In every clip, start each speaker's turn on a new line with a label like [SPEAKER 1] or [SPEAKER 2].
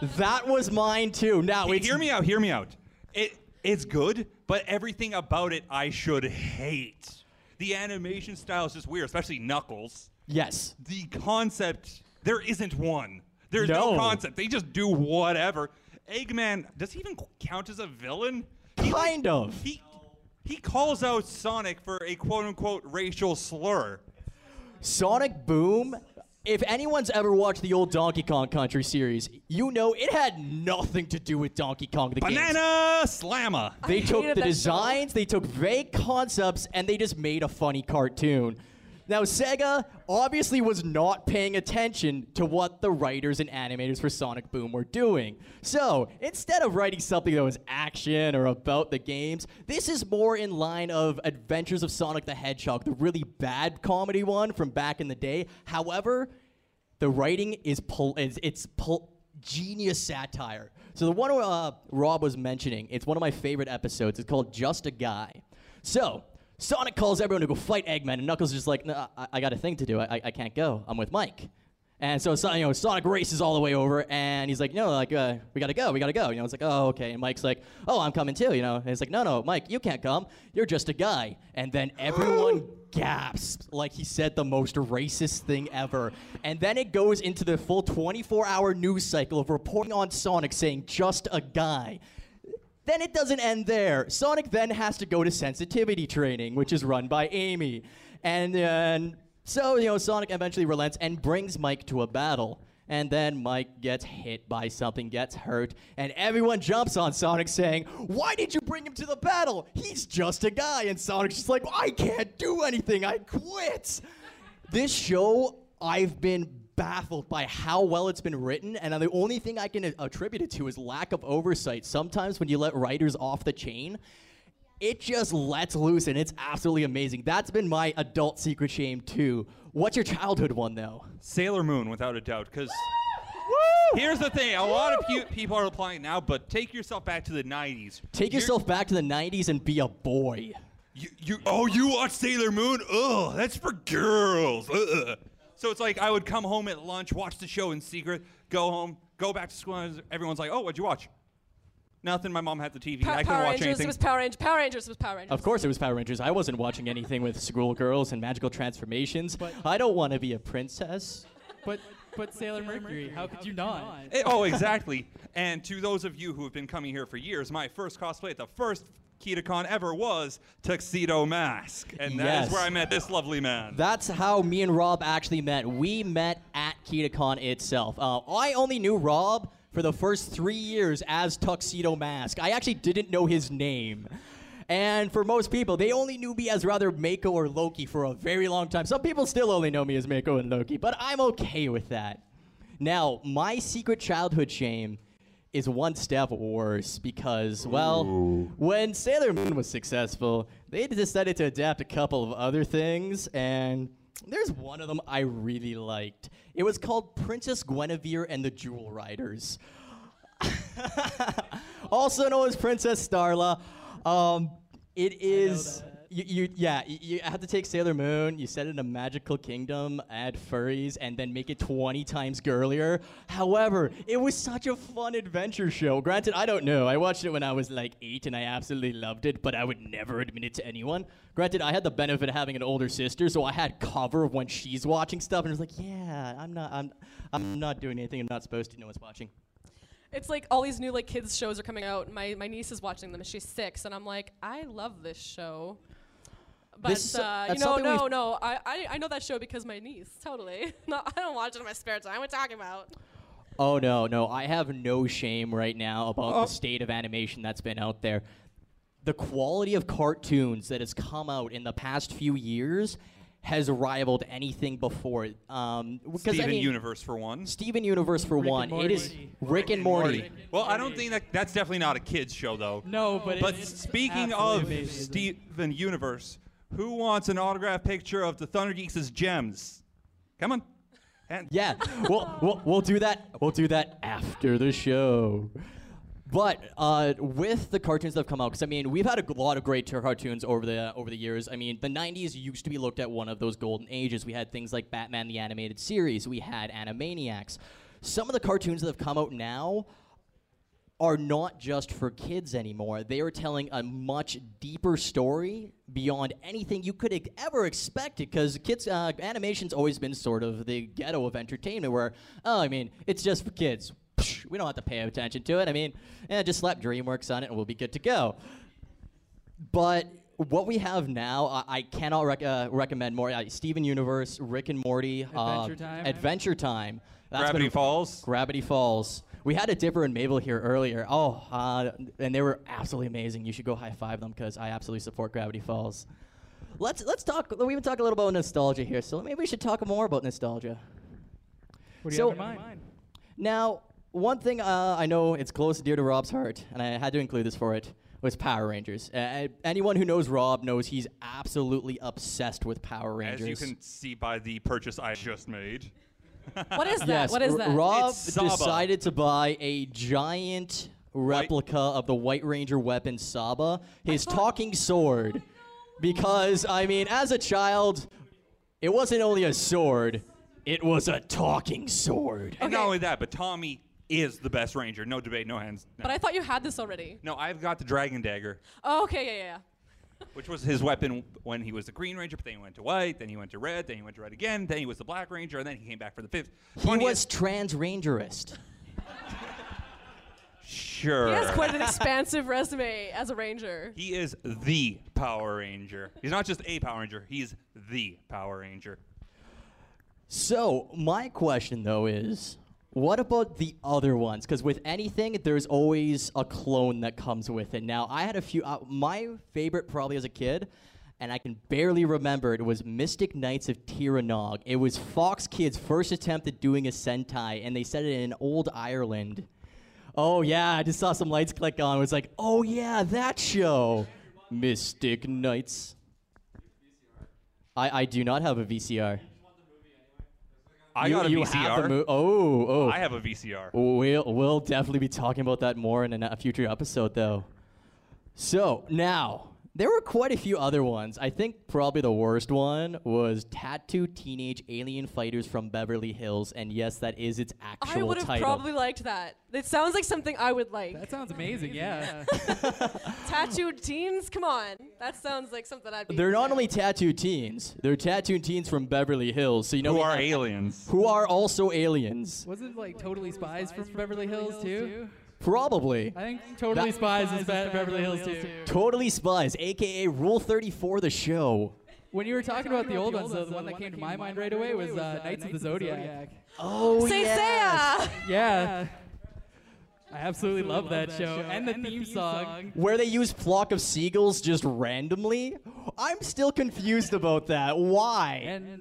[SPEAKER 1] That was mine too. Now,
[SPEAKER 2] Hey, hear me out. It's good, but everything about it I should hate. The animation style is just weird, especially Knuckles.
[SPEAKER 1] Yes.
[SPEAKER 2] The concept, there isn't one. There's no concept. They just do whatever. Eggman, does he even count as a villain?
[SPEAKER 1] Kind of.
[SPEAKER 2] He calls out Sonic for a quote-unquote racial slur.
[SPEAKER 1] Sonic Boom, if anyone's ever watched the old Donkey Kong Country series, you know it had nothing to do with Donkey Kong the game.
[SPEAKER 2] Banana Slammer.
[SPEAKER 1] They took
[SPEAKER 3] hated
[SPEAKER 1] the
[SPEAKER 3] that
[SPEAKER 1] designs, they took vague concepts, and they just made a funny cartoon. Now, Sega obviously was not paying attention to what the writers and animators for Sonic Boom were doing. So, instead of writing something that was action or about the games, this is more in line of Adventures of Sonic the Hedgehog, the really bad comedy one from back in the day. However, the writing is genius satire. So the one Rob was mentioning, it's one of my favorite episodes. It's called Just a Guy. So, Sonic calls everyone to go fight Eggman, and Knuckles is just like, no, I got a thing to do. I can't go. I'm with Mike. And so, Sonic races all the way over, and he's like, no, we gotta go. It's like, oh, okay. And Mike's like, oh, I'm coming too, And it's like, no, Mike, you can't come. You're just a guy. And then everyone gasps like he said the most racist thing ever. And then it goes into the full 24-hour news cycle of reporting on Sonic saying, just a guy. Then it doesn't end there. Sonic then has to go to sensitivity training, which is run by Amy. And so, Sonic eventually relents and brings Mike to a battle. And then Mike gets hit by something, gets hurt, and everyone jumps on Sonic saying, why did you bring him to the battle? He's just a guy. And Sonic's just like, I can't do anything. I quit. This show, I've been baffled by how well it's been written, and the only thing I can attribute it to is lack of oversight. Sometimes when you let writers off the chain, it just lets loose, and it's absolutely amazing. That's been my adult secret shame too. What's your childhood one though?
[SPEAKER 2] Sailor Moon, without a doubt, because here's the thing. A lot of people are applying it now, but take yourself back to the 90s.
[SPEAKER 1] Take yourself back to the 90s and be a boy.
[SPEAKER 2] You watch Sailor Moon? Ugh, that's for girls. Ugh. So it's like I would come home at lunch, watch the show in secret, go home, go back to school, and everyone's like, oh, what'd you watch? Nothing. My mom had the TV. I couldn't watch anything.
[SPEAKER 3] Power Rangers was Power Rangers.
[SPEAKER 1] Of course it was Power Rangers. I wasn't watching anything with schoolgirls and magical transformations. But I don't want to be a princess.
[SPEAKER 4] But Sailor Mercury, how could you not?
[SPEAKER 2] Oh, exactly. And to those of you who have been coming here for years, my first cosplay at the first KitaCon ever was Tuxedo Mask. And that is where I met this lovely man.
[SPEAKER 1] That's how me and Rob actually met. We met at KitaCon itself. I only knew Rob for the first 3 years as Tuxedo Mask. I actually didn't know his name. And for most people, they only knew me as rather Mako or Loki for a very long time. Some people still only know me as Mako and Loki, but I'm okay with that. Now, my secret childhood shame is one step worse because, well, when Sailor Moon was successful, they decided to adapt a couple of other things, and there's one of them I really liked. It was called Princess Guinevere and the Jewel Riders. Also known as Princess Starla. It is... You have to take Sailor Moon, you set it in a magical kingdom, add furries, and then make it 20 times girlier. However, it was such a fun adventure show. Granted, I don't know. I watched it when I was like 8 and I absolutely loved it, but I would never admit it to anyone. Granted, I had the benefit of having an older sister, so I had cover of when she's watching stuff, and I was like, yeah, I'm not doing anything I'm not supposed to. No one's watching.
[SPEAKER 3] It's like all these new kids shows are coming out. My niece is watching them and she's 6, and I'm like, I love this show. But I know that show because my niece, totally. No, I don't watch it in my spare time. What are you talking about?
[SPEAKER 1] Oh, no. I have no shame right now about the state of animation that's been out there. The quality of cartoons that has come out in the past few years has rivaled anything before.
[SPEAKER 2] Steven Universe for one.
[SPEAKER 1] Steven Universe for one. It is Rick and Morty.
[SPEAKER 2] Well, I don't think that's definitely not a kid's show, though.
[SPEAKER 4] No, but
[SPEAKER 2] speaking of Steven Universe, who wants an autographed picture of the Thunder Geeks' gems? Come on.
[SPEAKER 1] Yeah, we'll do that. We'll do that after the show. But with the cartoons that have come out, because we've had a lot of great cartoons over the years. The 90s used to be looked at one of those golden ages. We had things like Batman the Animated Series. We had Animaniacs. some of the cartoons that have come out now are not just for kids anymore. They are telling a much deeper story beyond anything you could ever expect it, because kids animation's always been sort of the ghetto of entertainment where, it's just for kids. Psh, we don't have to pay attention to it. Just slap DreamWorks on it and we'll be good to go. But what we have now, I cannot recommend more. Steven Universe, Rick and Morty, Adventure Time.
[SPEAKER 2] Gravity Falls.
[SPEAKER 1] Gravity Falls. We had a Dipper and Mabel here earlier. And they were absolutely amazing. You should go high five them because I absolutely support Gravity Falls. Let's talk. We even talk a little about nostalgia here. So maybe we should talk more about nostalgia.
[SPEAKER 4] What do you have in mind?
[SPEAKER 1] Now, one thing I know it's close and dear to Rob's heart, and I had to include this for it, was Power Rangers. Anyone who knows Rob knows he's absolutely obsessed with Power Rangers.
[SPEAKER 2] As you can see by the purchase I just made.
[SPEAKER 3] What is that?
[SPEAKER 1] Yes,
[SPEAKER 3] What is that?
[SPEAKER 1] Rob
[SPEAKER 2] Saba.
[SPEAKER 1] decided to buy a giant replica of the White Ranger weapon Saba, his talking sword, because, as a child, it wasn't only a sword, it was a talking sword.
[SPEAKER 2] And not only that, but Tommy is the best Ranger. No debate, no hands. No.
[SPEAKER 3] But I thought you had this already.
[SPEAKER 2] No, I've got the Dragon Dagger.
[SPEAKER 3] Oh, okay, yeah.
[SPEAKER 2] Which was his weapon when he was the Green Ranger, but then he went to White, then he went to Red, then he went to Red again, then he was the Black Ranger, and then he came back for the 5th.
[SPEAKER 1] He was trans-rangerist.
[SPEAKER 2] Sure.
[SPEAKER 3] He has quite an expansive resume as a Ranger.
[SPEAKER 2] He is the Power Ranger. He's not just a Power Ranger, he's the Power Ranger.
[SPEAKER 1] So, my question, though, is, what about the other ones? Because with anything, there's always a clone that comes with it. Now, I had a few. My favorite, probably as a kid, and I can barely remember it, was Mystic Knights of Tir-na-nog. It was Fox Kids' first attempt at doing a Sentai, and they set it in old Ireland. Oh, yeah, I just saw some lights click on. It was like, oh, yeah, that show. Mystic Knights. I do not have a VCR.
[SPEAKER 2] I got a
[SPEAKER 1] you
[SPEAKER 2] VCR.
[SPEAKER 1] Have the
[SPEAKER 2] I have a VCR.
[SPEAKER 1] We'll definitely be talking about that more in a future episode, though. So, now, there were quite a few other ones. I think probably the worst one was Tattooed Teenage Alien Fighters from Beverly Hills, and yes, that is its actual title.
[SPEAKER 3] I would have probably liked that. It sounds like something I would like.
[SPEAKER 4] That sounds amazing, yeah.
[SPEAKER 3] Tattooed teens? Come on. That sounds like something I'd be
[SPEAKER 1] They're not
[SPEAKER 3] into.
[SPEAKER 1] only tattooed teens, they're tattooed teens from Beverly Hills, so
[SPEAKER 2] Who are aliens.
[SPEAKER 1] Who are also aliens.
[SPEAKER 4] Wasn't Totally Spies from Beverly Hills too?
[SPEAKER 1] Probably.
[SPEAKER 4] I think Totally Spies is Beverly Hills too.
[SPEAKER 1] Totally Spies, a.k.a. Rule 34, the show.
[SPEAKER 4] When you were talking about the old ones, the one that came to my mind right away was Knights of the Zodiac.
[SPEAKER 1] Oh,
[SPEAKER 3] Say
[SPEAKER 1] yes.
[SPEAKER 4] Yeah. I absolutely love that show. And the theme song.
[SPEAKER 1] Where they use Flock of Seagulls just randomly? I'm still confused about that. Why?
[SPEAKER 4] And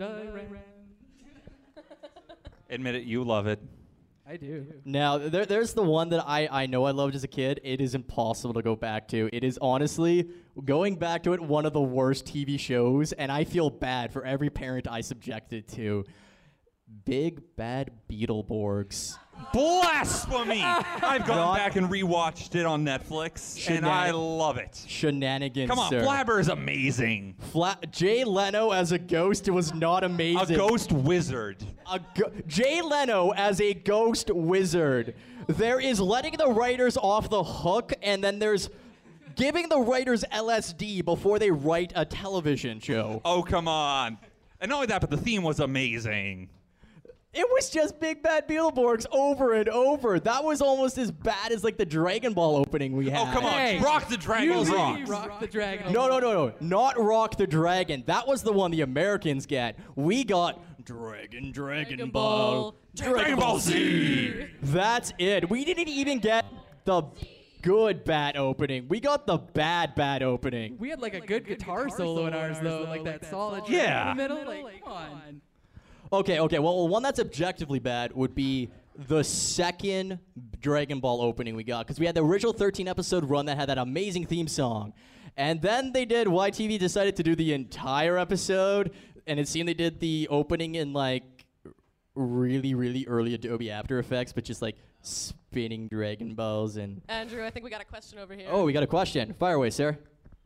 [SPEAKER 2] Admit it, you love it.
[SPEAKER 4] I do.
[SPEAKER 1] Now, there's the one that I know I loved as a kid. It is impossible to go back to. It is honestly, going back to it, one of the worst TV shows, and I feel bad for every parent I subjected to. Big Bad Beetleborgs.
[SPEAKER 2] Blasphemy! I've gone back and rewatched it on Netflix, and I love it.
[SPEAKER 1] Shenanigans,
[SPEAKER 2] Come on,
[SPEAKER 1] sir.
[SPEAKER 2] Flabber is amazing.
[SPEAKER 1] Jay Leno as a ghost was not amazing.
[SPEAKER 2] A ghost wizard.
[SPEAKER 1] Jay Leno as a ghost wizard. There is letting the writers off the hook, and then there's giving the writers LSD before they write a television show.
[SPEAKER 2] Oh, come on. And not only that, but the theme was amazing.
[SPEAKER 1] It was just Big Bad Beetleborgs over and over. That was almost as bad as the Dragon Ball opening we had.
[SPEAKER 2] Oh, come on.
[SPEAKER 4] Hey,
[SPEAKER 2] Rock the Dragon rocks.
[SPEAKER 4] Rock the Dragon.
[SPEAKER 1] No. Not Rock the Dragon. That was the one the Americans get. We got Dragon Ball.
[SPEAKER 2] Dragon Ball Z.
[SPEAKER 1] That's it. We didn't even get the good bad opening. We got the bad opening.
[SPEAKER 4] We had a good guitar solo in ours though, that solid track
[SPEAKER 2] Yeah.
[SPEAKER 4] in the middle. Come on.
[SPEAKER 1] Okay. Well, one that's objectively bad would be the second Dragon Ball opening we got, because we had the original 13-episode run that had that amazing theme song. And then YTV decided to do the entire episode, and it seemed they did the opening in really, really early Adobe After Effects, but just spinning Dragon Balls and...
[SPEAKER 3] Andrew, I think we got a question over here.
[SPEAKER 1] Oh, we got a question. Fire away, sir.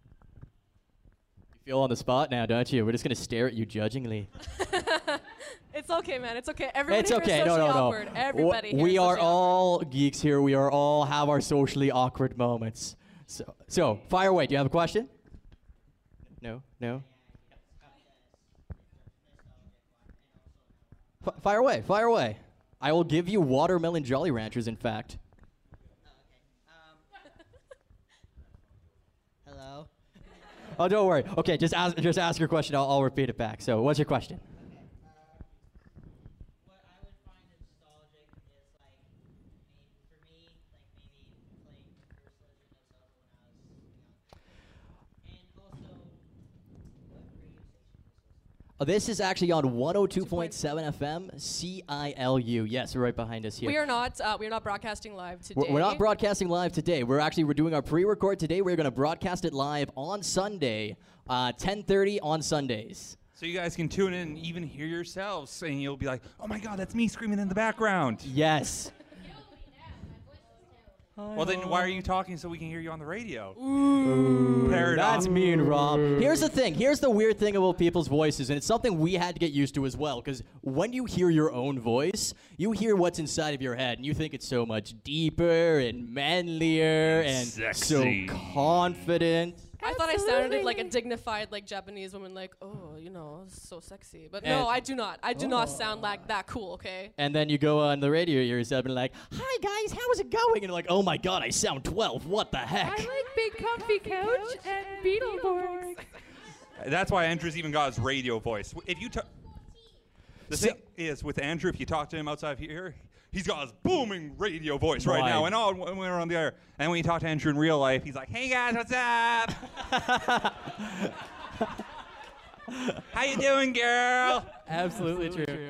[SPEAKER 1] You feel on the spot now, don't you? We're just going to stare at you judgingly.
[SPEAKER 3] It's okay, man. It's okay. Everybody
[SPEAKER 1] It's
[SPEAKER 3] here
[SPEAKER 1] okay.
[SPEAKER 3] is
[SPEAKER 1] No,
[SPEAKER 3] socially
[SPEAKER 1] no, no.
[SPEAKER 3] awkward. Everybody here
[SPEAKER 1] We
[SPEAKER 3] is
[SPEAKER 1] are
[SPEAKER 3] socially
[SPEAKER 1] all geeks here. We are all have our socially awkward moments. So fire away. Do you have a question? No. Fire away. Fire away. I will give you watermelon Jolly Ranchers. In fact.
[SPEAKER 5] Hello.
[SPEAKER 1] Oh, don't worry. Okay, just ask your question. I'll repeat it back. So, what's your question?
[SPEAKER 5] What I would find nostalgic is like, for me, like maybe playing the first Legend of Zelda when I was young. And also, what radio station is this?
[SPEAKER 1] This is actually on 102.7 FM, CILU. Yes, right behind us here.
[SPEAKER 3] We are not broadcasting live today.
[SPEAKER 1] We're not broadcasting live today. We're doing our pre-record today. We're going to broadcast it live on Sunday, 10:30 on Sundays.
[SPEAKER 2] So you guys can tune in and even hear yourselves, and you'll be like, oh my God, that's me screaming in the background.
[SPEAKER 1] Yes.
[SPEAKER 2] Well, then why are you talking so we can hear you on the radio?
[SPEAKER 1] Ooh,
[SPEAKER 2] Paradox.
[SPEAKER 1] that's me and Rob. Here's the thing. Here's the weird thing about people's voices, and it's something we had to get used to as well, because when you hear your own voice, you hear what's inside of your head, and you think it's so much deeper and manlier and
[SPEAKER 2] sexy.
[SPEAKER 1] so confident.
[SPEAKER 3] I thought I sounded like a dignified, like Japanese woman, like, oh, so sexy. But no, I do not. I do not sound like that cool. Okay.
[SPEAKER 1] And then you go on the radio yourself and like, hi guys, how's it going? And you're like, oh my God, I sound 12. What the heck?
[SPEAKER 6] I like big comfy couch and Beetleborgs.
[SPEAKER 2] That's why Andrew's even got his radio voice. If you the thing is with Andrew, if you talk to him outside of here, he's got his booming radio voice right now, and all when we're on the air. And when you talk to Andrew in real life, he's like, "Hey guys, what's up? How you doing, girl?"
[SPEAKER 4] Absolutely true.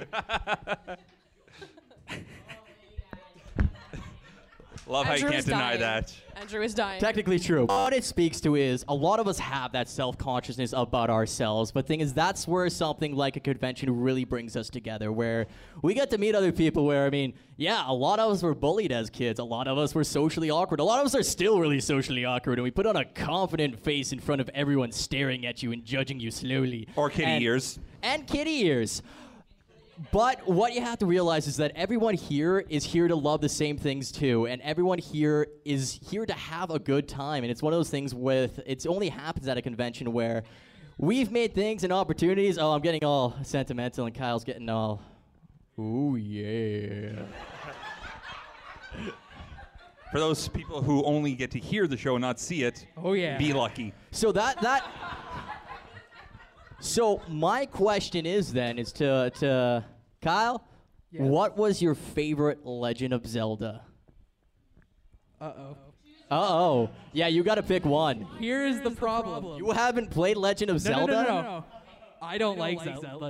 [SPEAKER 2] Love
[SPEAKER 3] Andrew
[SPEAKER 2] how you can't
[SPEAKER 3] is
[SPEAKER 2] deny
[SPEAKER 3] dying.
[SPEAKER 2] that.
[SPEAKER 3] Andrew is dying.
[SPEAKER 1] Technically true. What it speaks to is a lot of us have that self-consciousness about ourselves, but thing is that's where something like a convention really brings us together, where we get to meet other people where, a lot of us were bullied as kids, a lot of us were socially awkward, a lot of us are still really socially awkward, and we put on a confident face in front of everyone staring at you and judging you slowly.
[SPEAKER 2] Or kitty ears.
[SPEAKER 1] And kitty ears. But what you have to realize is that everyone here is here to love the same things too, and everyone here is here to have a good time. And it's one of those things it only happens at a convention where we've made things and opportunities. Oh, I'm getting all sentimental, and Kyle's getting all, ooh yeah.
[SPEAKER 2] For those people who only get to hear the show and not see it,
[SPEAKER 4] Oh yeah.
[SPEAKER 2] be lucky.
[SPEAKER 1] So So my question is to Kyle,
[SPEAKER 4] Yes.
[SPEAKER 1] what was your favorite Legend of Zelda?
[SPEAKER 4] Uh-oh.
[SPEAKER 1] Uh-oh. Yeah, you got to pick one.
[SPEAKER 4] Here is the problem.
[SPEAKER 1] You haven't played Legend of Zelda?
[SPEAKER 4] No. I don't like Zelda.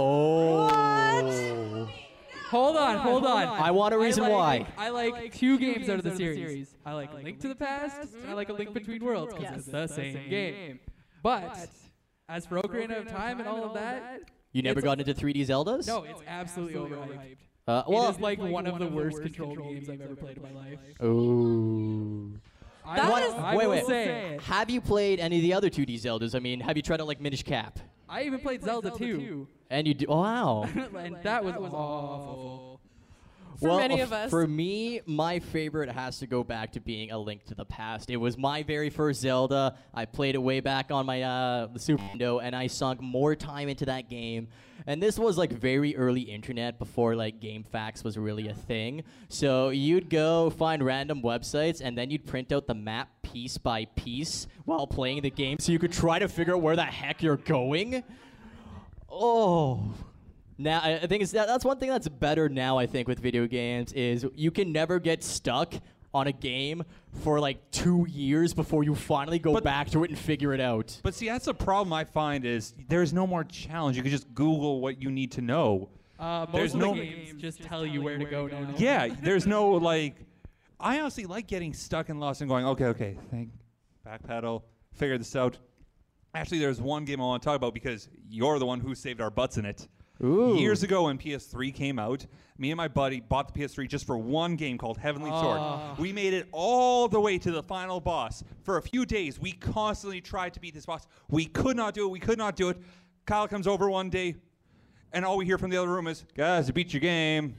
[SPEAKER 1] Oh.
[SPEAKER 4] Hold on.
[SPEAKER 1] I want a reason why.
[SPEAKER 4] I like two games out of the series. I like Link to the Past, and I like A Link Between Worlds, because it's the same game. But as for Ocarina of Time and all of that,
[SPEAKER 1] You never got into 3D Zeldas?
[SPEAKER 4] no, it's absolutely overhyped.
[SPEAKER 1] Well,
[SPEAKER 4] It is like one of the worst controlled games I've ever played in my life.
[SPEAKER 1] Ooh.
[SPEAKER 4] I
[SPEAKER 1] Wait,
[SPEAKER 4] will
[SPEAKER 1] wait.
[SPEAKER 4] say,
[SPEAKER 1] Have you played any of the other 2D Zeldas? Have you tried to like Minish Cap?
[SPEAKER 4] I even played Zelda 2,
[SPEAKER 1] And you do? Wow.
[SPEAKER 4] and that was awful.
[SPEAKER 3] For many of us.
[SPEAKER 1] For me, my favorite has to go back to being A Link to the Past. It was my very first Zelda. I played it way back on my the Super Nintendo, and I sunk more time into that game. And this was like very early internet before like GameFAQs was really a thing. So you'd go find random websites, and then you'd print out the map piece by piece while playing the game, so you could try to figure out where the heck you're going. Oh. Now, I think that's one thing that's better now, I think, with video games, is you can never get stuck on a game for like 2 years before you finally go back to it and figure it out.
[SPEAKER 2] But see, that's the problem I find is there's no more challenge. You can just Google what you need to know.
[SPEAKER 4] Most of the games just tell you where to go now.
[SPEAKER 2] Yeah, there's no like. I honestly like getting stuck and lost and going, okay, backpedal, figure this out. Actually, there's one game I want to talk about because you're the one who saved our butts in it.
[SPEAKER 1] Ooh.
[SPEAKER 2] Years ago when PS3 came out, me and my buddy bought the PS3 just for one game called Heavenly Sword. We made it all the way to the final boss. For a few days, we constantly tried to beat this boss. We could not do it. Kyle comes over one day, and all we hear from the other room is, guys, you beat your game.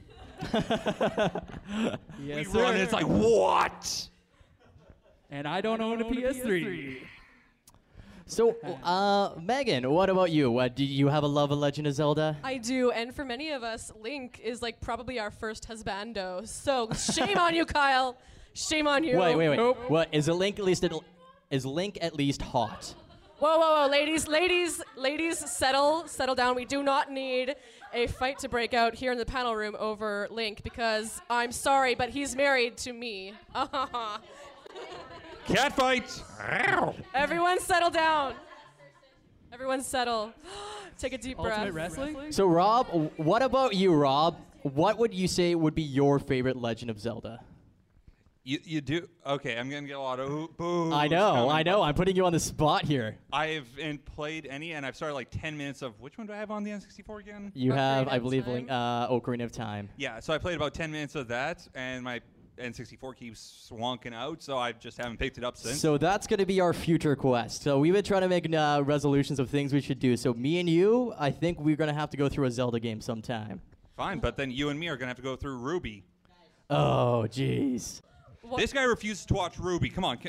[SPEAKER 4] Yes,
[SPEAKER 2] We run, and it's like, what?
[SPEAKER 4] And I don't own a PS3.
[SPEAKER 1] So, Megan, what about you? Do you have a love of Legend of Zelda?
[SPEAKER 3] I do, and for many of us, Link is like probably our first husbando. So shame on you, Kyle. Shame on you.
[SPEAKER 1] Wait.
[SPEAKER 4] Nope.
[SPEAKER 1] What is Link is Link at least hot?
[SPEAKER 3] Whoa, ladies, settle down. We do not need a fight to break out here in the panel room over Link because I'm sorry, but he's married to me.
[SPEAKER 2] Cat fight.
[SPEAKER 3] Everyone settle down. Everyone settle. Take a deep breath.
[SPEAKER 4] Ultimate Wrestling?
[SPEAKER 1] So, Rob, what about you, Rob? What would you say would be your favorite Legend of Zelda?
[SPEAKER 2] You do? Okay, I'm going to get a lot of boos.
[SPEAKER 1] I know. I'm putting you on the spot here.
[SPEAKER 2] I haven't played any, and I've started like 10 minutes of, which one do I have on the N64 again?
[SPEAKER 1] You have,
[SPEAKER 3] Ocarina
[SPEAKER 1] I
[SPEAKER 3] of
[SPEAKER 1] believe,
[SPEAKER 3] Time.
[SPEAKER 1] Ocarina of Time.
[SPEAKER 2] Yeah, so I played about 10 minutes of that, and my N64 keeps wonking out, so I just haven't picked it up since.
[SPEAKER 1] So that's going to be our future quest. So we've been trying to make resolutions of things we should do. So me and you, I think we're going to have to go through a Zelda game sometime.
[SPEAKER 2] Fine, but then you and me are going to have to go through Ruby.
[SPEAKER 1] Oh, jeez.
[SPEAKER 3] What?
[SPEAKER 2] This guy refuses to watch Ruby. Come on.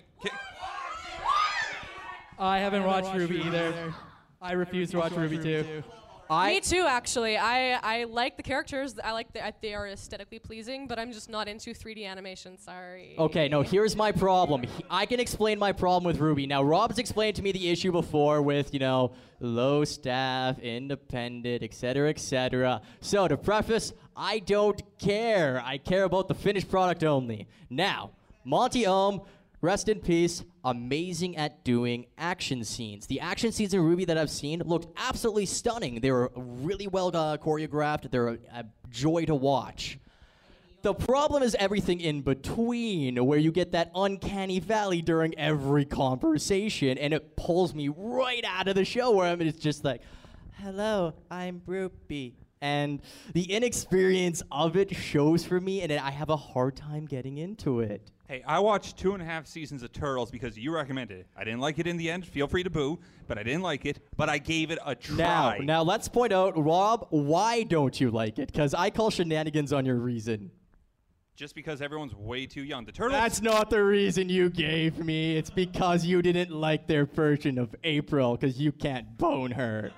[SPEAKER 4] I haven't watched Ruby either. I refuse to watch Ruby too.
[SPEAKER 3] Me too, actually. I like the characters. I like they are aesthetically pleasing, but I'm just not into 3D animation. Sorry.
[SPEAKER 1] Okay, no, here's my problem. I can explain my problem with Ruby. Now, Rob's explained to me the issue before with, low staff, independent, etc., etc. So, to preface, I don't care. I care about the finished product only. Now, Monty Ohm, rest in peace, amazing at doing action scenes. The action scenes in Ruby that I've seen looked absolutely stunning. They were really well choreographed. They're a joy to watch. The problem is everything in between, where you get that uncanny valley during every conversation, and it pulls me right out of the show, where it's just like, hello, I'm Ruby. And the inexperience of it shows for me, and I have a hard time getting into it.
[SPEAKER 2] Hey, I watched 2.5 seasons of Turtles because you recommended it. I didn't like it in the end. Feel free to boo, but I didn't like it. But I gave it a try.
[SPEAKER 1] Now let's point out, Rob, why don't you like it? Because I call shenanigans on your reason.
[SPEAKER 2] Just because everyone's way too young. The Turtles.
[SPEAKER 1] That's not the reason you gave me. It's because you didn't like their version of April, because you can't bone her.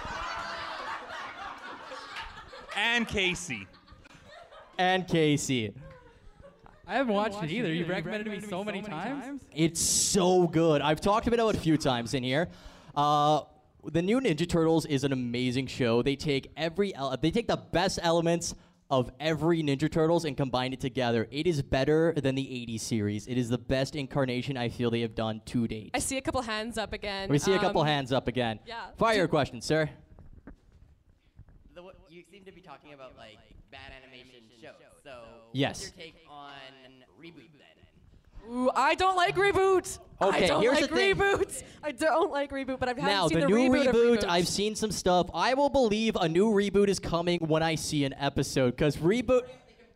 [SPEAKER 2] And Casey.
[SPEAKER 1] And Casey.
[SPEAKER 4] I haven't watched it either. You've recommended it to me so many times.
[SPEAKER 1] It's so good. I've talked about it a few times in here. The new Ninja Turtles is an amazing show. They take the best elements of every Ninja Turtles and combine it together. It is better than the 80s series. It is the best incarnation I feel they have done to date.
[SPEAKER 3] I see a couple hands up again.
[SPEAKER 1] We see a couple hands up again.
[SPEAKER 3] Yeah.
[SPEAKER 1] Fire your question, sir.
[SPEAKER 7] You seem to be talking about like bad animation shows. So
[SPEAKER 1] Yes.
[SPEAKER 7] what's your take on reboot then?
[SPEAKER 3] Ooh, I don't like reboots.
[SPEAKER 1] Okay,
[SPEAKER 3] I don't
[SPEAKER 1] here's
[SPEAKER 3] like
[SPEAKER 1] the thing.
[SPEAKER 3] reboots. I don't like reboot, but I've
[SPEAKER 1] Now,
[SPEAKER 3] haven't seen
[SPEAKER 1] the
[SPEAKER 3] the
[SPEAKER 1] new
[SPEAKER 3] reboot of
[SPEAKER 1] reboot,
[SPEAKER 3] reboots.
[SPEAKER 1] I've seen some stuff. I will believe a new reboot is coming when I see an episode, because reboot...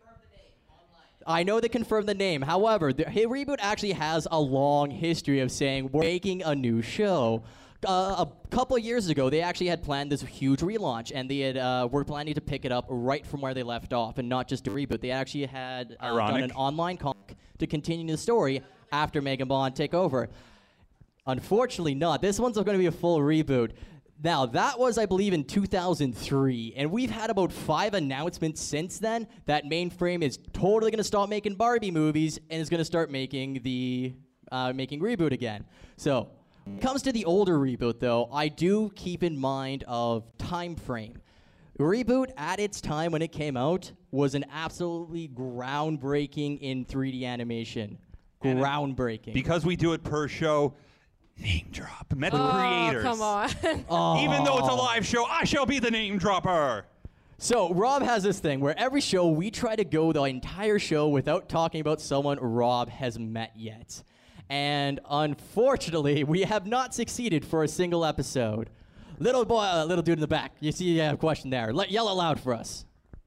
[SPEAKER 1] I know they confirmed the name. However, the reboot actually has a long history of saying we're making a new show. A couple of years ago, they actually had planned this huge relaunch, and they had were planning to pick it up right from where they left off, and not just a reboot. They actually had done an online comic to continue the story after Mega Bond take over. Unfortunately, not. This one's going to be a full reboot. Now, that was, I believe, in 2003, and we've had about 5 announcements since then that Mainframe is totally going to stop making Barbie movies and is going to start making the making reboot again. So, when it comes to the older reboot, though, I do keep in mind of time frame. Reboot, at its time when it came out, was an absolutely groundbreaking in 3D animation. Groundbreaking.
[SPEAKER 2] Because we do it per show, name drop. Met the creators.
[SPEAKER 3] Come on.
[SPEAKER 2] Even though it's a live show, I shall be the name dropper.
[SPEAKER 1] So, Rob has this thing where every show we try to go the entire show without talking about someone Rob has met yet. And unfortunately, we have not succeeded for a single episode. Little boy, little dude in the back, you see you have a question there. Yell it loud for us.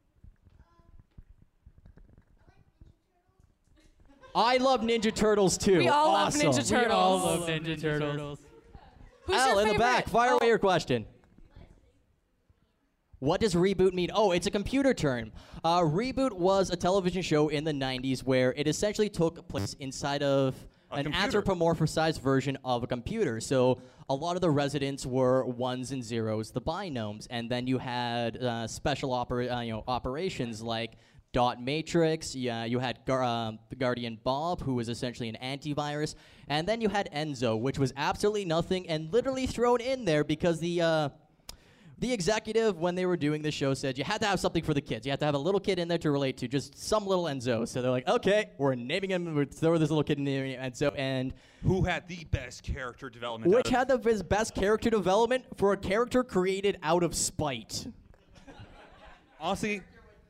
[SPEAKER 1] I love Ninja Turtles too.
[SPEAKER 3] We all
[SPEAKER 1] Awesome.
[SPEAKER 3] love Ninja Turtles.
[SPEAKER 4] We all love Ninja Turtles.
[SPEAKER 3] Who's
[SPEAKER 1] Al,
[SPEAKER 3] your
[SPEAKER 1] in the
[SPEAKER 3] favorite?
[SPEAKER 1] back, fire away your question. What does reboot mean? Oh, it's a computer term. Reboot was a television show in the 90s where it essentially took place inside of an anthropomorphized version of a computer. So a lot of the residents were ones and zeros, the binomes, and then you had special operations like Dot Matrix. Yeah, you had Guardian Bob, who was essentially an antivirus, and then you had Enzo, which was absolutely nothing and literally thrown in there because the executive, when they were doing the show, said you had to have something for the kids. You had to have a little kid in there to relate to, just some little Enzo. So they're like, okay, we're naming him. We're throwing this little kid in there, Enzo. And
[SPEAKER 2] who had the best character development?
[SPEAKER 1] Which had the best character development for a character created out of spite.
[SPEAKER 2] Honestly,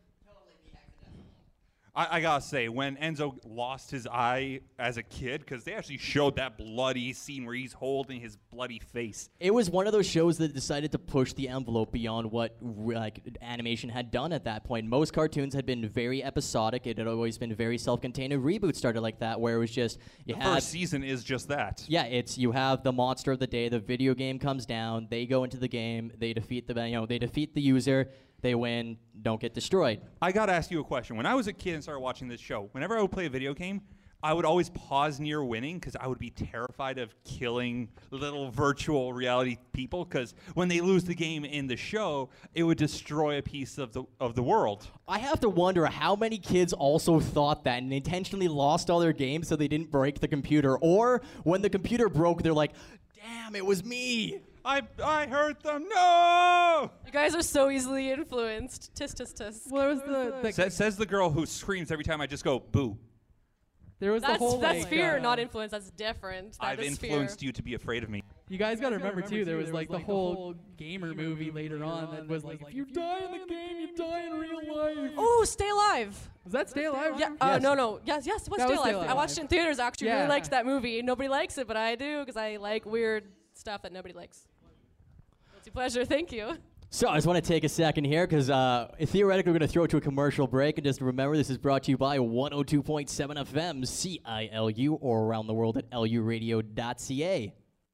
[SPEAKER 2] I gotta say, when Enzo lost his eye as a kid, because they actually showed that bloody scene where he's holding his bloody face.
[SPEAKER 1] It was one of those shows that decided to push the envelope beyond what animation had done at that point. Most cartoons had been very episodic. It had always been very self-contained. And Reboot started like that, where it was just
[SPEAKER 2] the first season is just that.
[SPEAKER 1] Yeah, it's you have the monster of the day. The video game comes down. They go into the game. They defeat the user. They win, don't get destroyed.
[SPEAKER 2] I gotta ask you a question. When I was a kid and started watching this show, whenever I would play a video game, I would always pause near winning because I would be terrified of killing little virtual reality people, because when they lose the game in the show, it would destroy a piece of the world.
[SPEAKER 1] I have to wonder how many kids also thought that and intentionally lost all their games so they didn't break the computer. Or when the computer broke, they're like, damn, it was me.
[SPEAKER 2] I hurt them. No!
[SPEAKER 3] You guys are so easily influenced. Tisk, tisk, tisk.
[SPEAKER 4] What was the
[SPEAKER 2] says the girl who screams every time I just go boo.
[SPEAKER 4] There was
[SPEAKER 3] that's fear, not influence. That's different.
[SPEAKER 2] I've influenced you to be afraid of me.
[SPEAKER 4] You guys got to remember too. There was like the whole gamer movie later on that was like, if you die in the game, you die in real life.
[SPEAKER 3] Oh, Stay Alive.
[SPEAKER 4] Was that Stay Alive?
[SPEAKER 3] Yeah.
[SPEAKER 1] Yes.
[SPEAKER 3] No. Yes, it was Stay Alive. I watched it in theaters. I actually really liked that movie. Nobody likes it, but I do because I like weird stuff that nobody likes. It's a pleasure. Thank you.
[SPEAKER 1] So I just want to take a second here because theoretically we're going to throw it to a commercial break. And just remember, this is brought to you by 102.7 FM, CILU, or around the world at luradio.ca.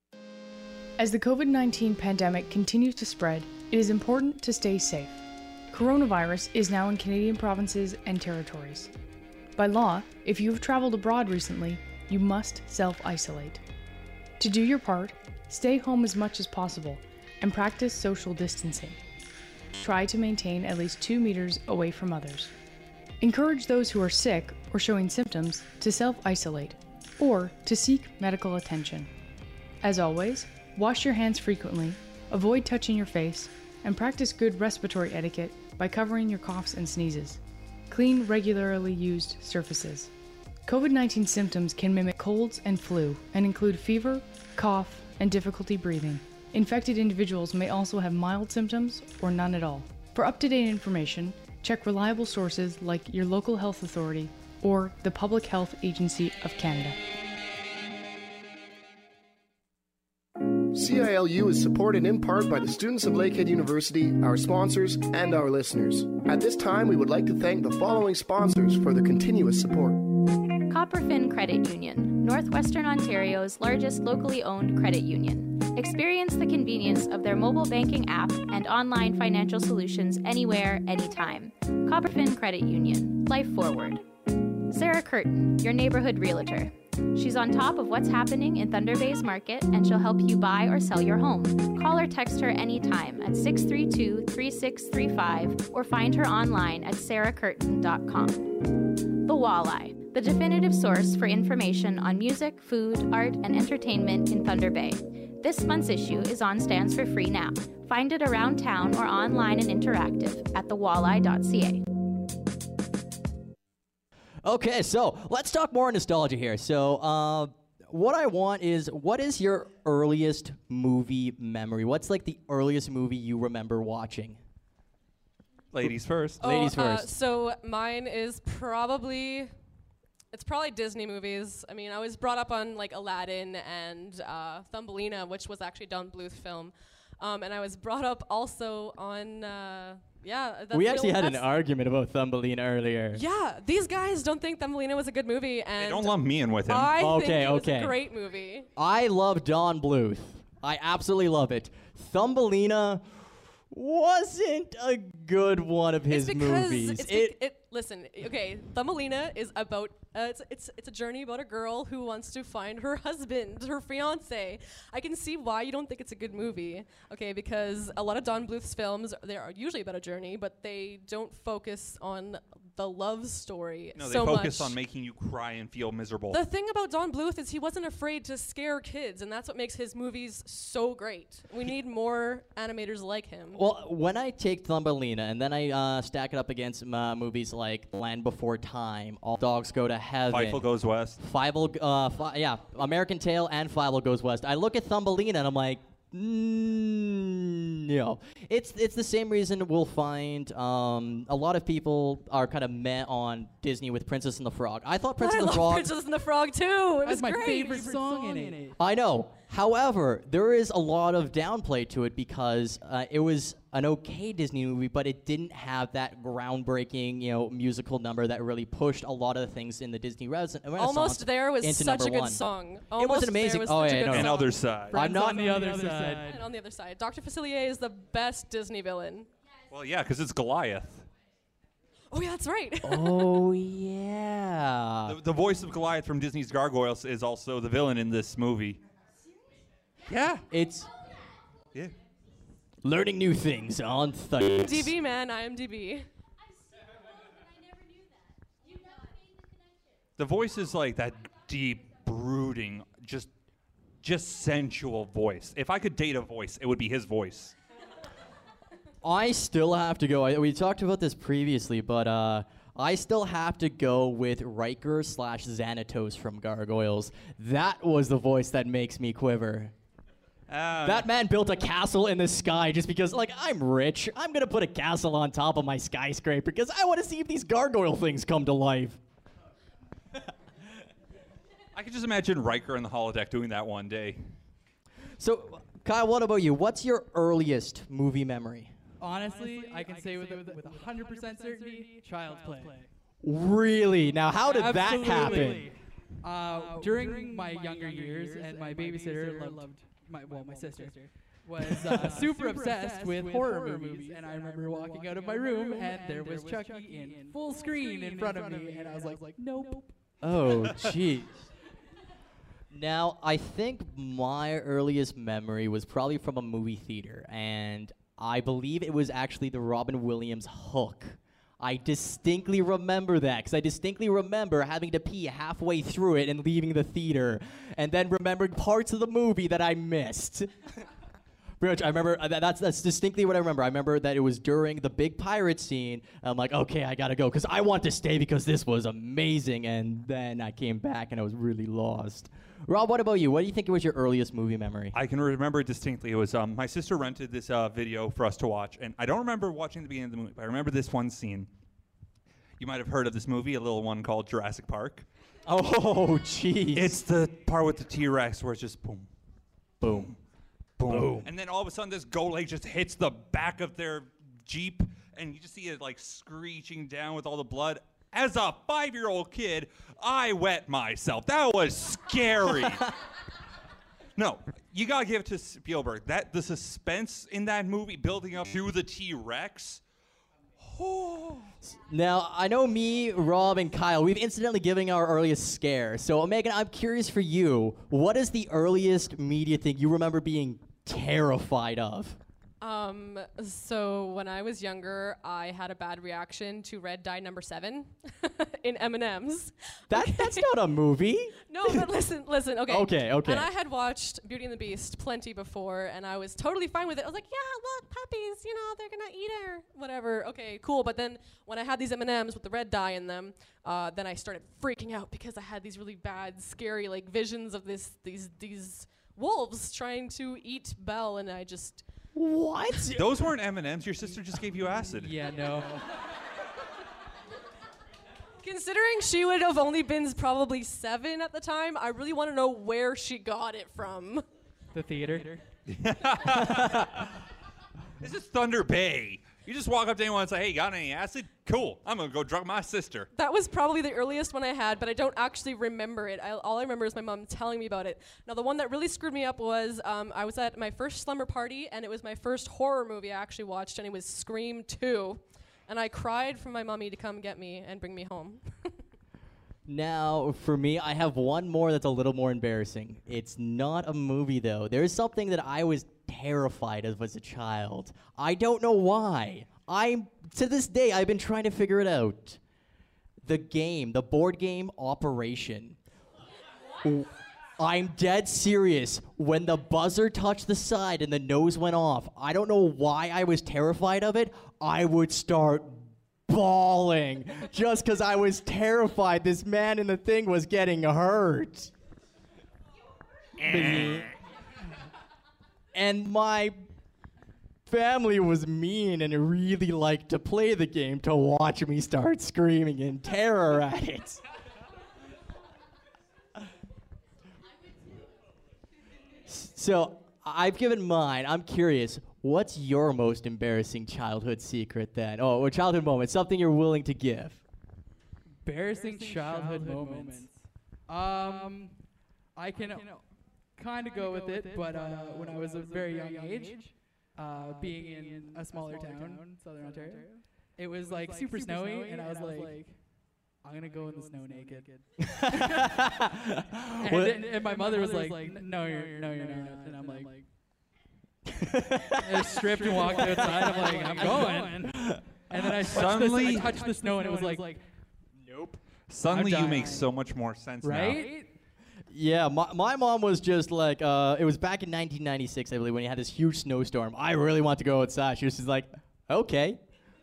[SPEAKER 8] As the COVID-19 pandemic continues to spread, it is important to stay safe. Coronavirus is now in Canadian provinces and territories. By law, if you have traveled abroad recently, you must self-isolate. To do your part, stay home as much as possible and practice social distancing. Try to maintain at least 2 meters away from others. Encourage those who are sick or showing symptoms to self-isolate or to seek medical attention. As always, wash your hands frequently, avoid touching your face, and practice good respiratory etiquette by covering your coughs and sneezes. Clean regularly used surfaces. COVID-19 symptoms can mimic colds and flu and include fever, cough, and difficulty breathing. Infected individuals may also have mild symptoms or none at all. For up-to-date information, check reliable sources like your local health authority or the Public Health Agency of Canada.
[SPEAKER 9] CILU is supported in part by the students of Lakehead University, our sponsors, and our listeners. At this time, we would like to thank the following sponsors for their continuous support.
[SPEAKER 10] Copperfin Credit Union, Northwestern Ontario's largest locally owned credit union. Experience the convenience of their mobile banking app and online financial solutions anywhere, anytime. Copperfin Credit Union, life forward. Sarah Curtin, your neighborhood realtor. She's on top of what's happening in Thunder Bay's market, and she'll help you buy or sell your home. Call or text her anytime at 632-3635 or find her online at sarahcurtin.com. The Walleye, the definitive source for information on music, food, art, and entertainment in Thunder Bay. This month's issue is on stands for free now. Find it around town or online and interactive at thewalleye.ca.
[SPEAKER 1] Okay, so let's talk more nostalgia here. So what I want is, what is your earliest movie memory? What's like the earliest movie you remember watching?
[SPEAKER 2] Ladies first.
[SPEAKER 1] Ladies first.
[SPEAKER 3] So mine is probably Disney movies. I mean, I was brought up on like Aladdin and Thumbelina, which was actually Don Bluth film. And I was brought up also on,
[SPEAKER 1] we actually had an argument about Thumbelina earlier.
[SPEAKER 3] Yeah, these guys don't think Thumbelina was a good movie. And
[SPEAKER 2] they don't lump me in with him.
[SPEAKER 3] I think it was a great movie.
[SPEAKER 1] I love Don Bluth. I absolutely love it. Thumbelina, wasn't a good one of his movies.
[SPEAKER 3] Listen, okay, Thumbelina is about it's a journey about a girl who wants to find her husband, her fiance. I can see why you don't think it's a good movie, okay? Because a lot of Don Bluth's films, they are usually about a journey, but they don't focus on the love story
[SPEAKER 2] no,
[SPEAKER 3] so much.
[SPEAKER 2] No, they focus on making you cry and feel miserable.
[SPEAKER 3] The thing about Don Bluth is he wasn't afraid to scare kids, and that's what makes his movies so great. We need more animators like him.
[SPEAKER 1] Well, when I take Thumbelina and then I stack it up against movies like Land Before Time, All Dogs Go to Heaven,
[SPEAKER 2] Fievel Goes West,
[SPEAKER 1] American Tail and Fievel Goes West, I look at Thumbelina and I'm like, no. It's the same reason we'll find a lot of people are kind of meh on Disney with Princess and the Frog. I thought Princess and the Frog...
[SPEAKER 3] Princess and the Frog too.
[SPEAKER 4] That's my favorite song in it.
[SPEAKER 1] I know. However, there is a lot of downplay to it because it was an okay Disney movie, but it didn't have that groundbreaking, musical number that really pushed a lot of the things in the Disney Renaissance.
[SPEAKER 3] Almost There was such a good song.
[SPEAKER 1] It was an amazing.
[SPEAKER 2] And Other Side.
[SPEAKER 1] I'm not
[SPEAKER 4] on the other side.
[SPEAKER 3] And on the other side, Dr. Facilier is the best Disney villain.
[SPEAKER 2] Well, yeah, because it's Goliath.
[SPEAKER 3] Oh yeah, that's right.
[SPEAKER 1] Oh yeah.
[SPEAKER 2] The voice of Goliath from Disney's Gargoyles is also the villain in this movie. Yeah.
[SPEAKER 1] Yeah. Learning new things on Thunder.
[SPEAKER 3] IMDb, man, IMDb.
[SPEAKER 2] The voice is like that deep, brooding, just sensual voice. If I could date a voice, it would be his voice.
[SPEAKER 1] I still have to go. We talked about this previously, but I still have to go with Riker / Xanatos from Gargoyles. That was the voice that makes me quiver. That man built a castle in the sky just because, I'm rich. I'm going to put a castle on top of my skyscraper because I want to see if these gargoyle things come to life.
[SPEAKER 2] I could just imagine Riker in the holodeck doing that one day.
[SPEAKER 1] So, Kyle, what about you? What's your earliest movie memory?
[SPEAKER 4] Honestly, I can say with 100% certainty, Child's Play.
[SPEAKER 1] Really? Now, how did that happen?
[SPEAKER 4] During my younger years, and my babysitter loved my sister was super obsessed with horror movies, and I remember walking out of my room and there was Chucky in full screen in front of me, and I was like, nope.
[SPEAKER 1] Oh, jeez. Now, I think my earliest memory was probably from a movie theater, and I believe it was actually the Robin Williams Hook. I distinctly remember that, because I distinctly remember having to pee halfway through it and leaving the theater, and then remembering parts of the movie that I missed. Pretty much, I remember, that's distinctly what I remember. I remember that it was during the big pirate scene, and I'm like, okay, I gotta go, because I want to stay because this was amazing, and then I came back and I was really lost. Rob, what about you? What do you think was your earliest movie memory?
[SPEAKER 2] I can remember it distinctly. It was my sister rented this video for us to watch, and I don't remember watching the beginning of the movie, but I remember this one scene. You might have heard of this movie, a little one called Jurassic Park.
[SPEAKER 1] Oh, jeez.
[SPEAKER 2] It's the part with the T-Rex where it's just boom,
[SPEAKER 1] boom,
[SPEAKER 2] boom, boom. And then all of a sudden this goat leg just hits the back of their Jeep, and you just see it screeching down with all the blood. As a 5-year-old kid, I wet myself. That was scary. No, you gotta give it to Spielberg. The suspense in that movie, building up to the T-Rex. Oh.
[SPEAKER 1] Now, I know me, Rob, and Kyle, we've incidentally given our earliest scare. So, Megan, I'm curious for you. What is the earliest media thing you remember being terrified of?
[SPEAKER 3] So when I was younger, I had a bad reaction to Red Dye number 7 in M&M's.
[SPEAKER 1] That's not a movie.
[SPEAKER 3] No, but listen, okay.
[SPEAKER 1] Okay.
[SPEAKER 3] And I had watched Beauty and the Beast plenty before, and I was totally fine with it. I was like, yeah, look, puppies, they're gonna eat her, whatever. Okay, cool. But then when I had these M&M's with the red dye in them, then I started freaking out because I had these really bad, scary visions of these wolves trying to eat Belle, and I just.
[SPEAKER 1] What?
[SPEAKER 2] Those weren't M&M's. Your sister just gave you acid.
[SPEAKER 4] Yeah, no.
[SPEAKER 3] Considering she would have only been probably 7 at the time, I really want to know where she got it from.
[SPEAKER 4] The theater.
[SPEAKER 2] This is Thunder Bay. You just walk up to anyone and say, hey, got any acid? Cool. I'm going to go drug my sister.
[SPEAKER 3] That was probably the earliest one I had, but I don't actually remember it. All I remember is my mom telling me about it. Now, the one that really screwed me up was I was at my first slumber party, and it was my first horror movie I actually watched, and it was Scream 2. And I cried for my mommy to come get me and bring me home.
[SPEAKER 1] Now, for me, I have one more that's a little more embarrassing. It's not a movie, though. There's something that I was terrified of as a child. I don't know why. To this day, I've been trying to figure it out. The board game Operation. I'm dead serious. When the buzzer touched the side and the nose went off, I don't know why I was terrified of it. I would start bawling just because I was terrified this man in the thing was getting hurt. And my family was mean and really liked to play the game to watch me start screaming in terror at it. So I've given mine. I'm curious. What's your most embarrassing childhood secret then? Oh, or childhood moment. Something you're willing to give.
[SPEAKER 4] Embarrassing childhood moments. I can kind of go with it, but when I was a very young age, being in a smaller town, Southern Ontario, it was like super snowy, and I was like, I'm going to go in the snow naked. and my mother was like, no, you're not. And I'm like, I stripped and walked outside. I'm like, I'm going. And then I touched the snow, and it was like, nope.
[SPEAKER 2] Suddenly you make so much more sense now.
[SPEAKER 4] Right?
[SPEAKER 1] Yeah, my mom was just like, it was back in 1996, I believe, when you had this huge snowstorm. I really want to go outside. She was just like, okay.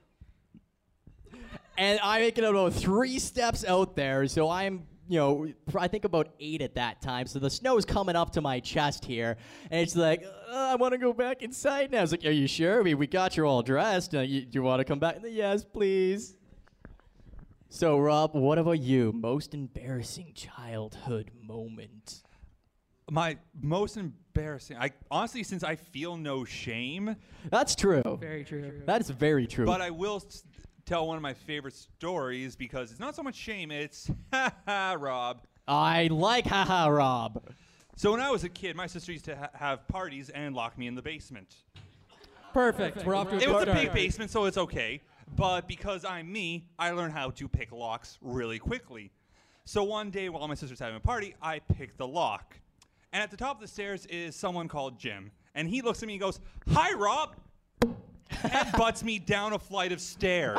[SPEAKER 1] And I make it about 3 steps out there, so I'm, I think about 8 at that time. So the snow's coming up to my chest here, and it's like, I want to go back inside now. I was like, are you sure? I mean, we got you all dressed. Do you want to come back? Yes, please. So, Rob, what about you? Most embarrassing childhood moment?
[SPEAKER 2] My most embarrassing, honestly, since I feel no shame.
[SPEAKER 1] That's true.
[SPEAKER 4] Very true.
[SPEAKER 1] That is very true.
[SPEAKER 2] But I will tell one of my favorite stories because it's not so much shame, it's ha-ha, Rob.
[SPEAKER 1] I like ha-ha, Rob.
[SPEAKER 2] So when I was a kid, my sister used to have parties and lock me in the basement.
[SPEAKER 4] Perfect. We're off to a good start.
[SPEAKER 2] It was a big basement, so it's okay. But because I'm me, I learned how to pick locks really quickly. So one day while my sister's having a party, I picked the lock. And at the top of the stairs is someone called Jim. And he looks at me and goes, "Hi, Rob." And butts me down a flight of stairs.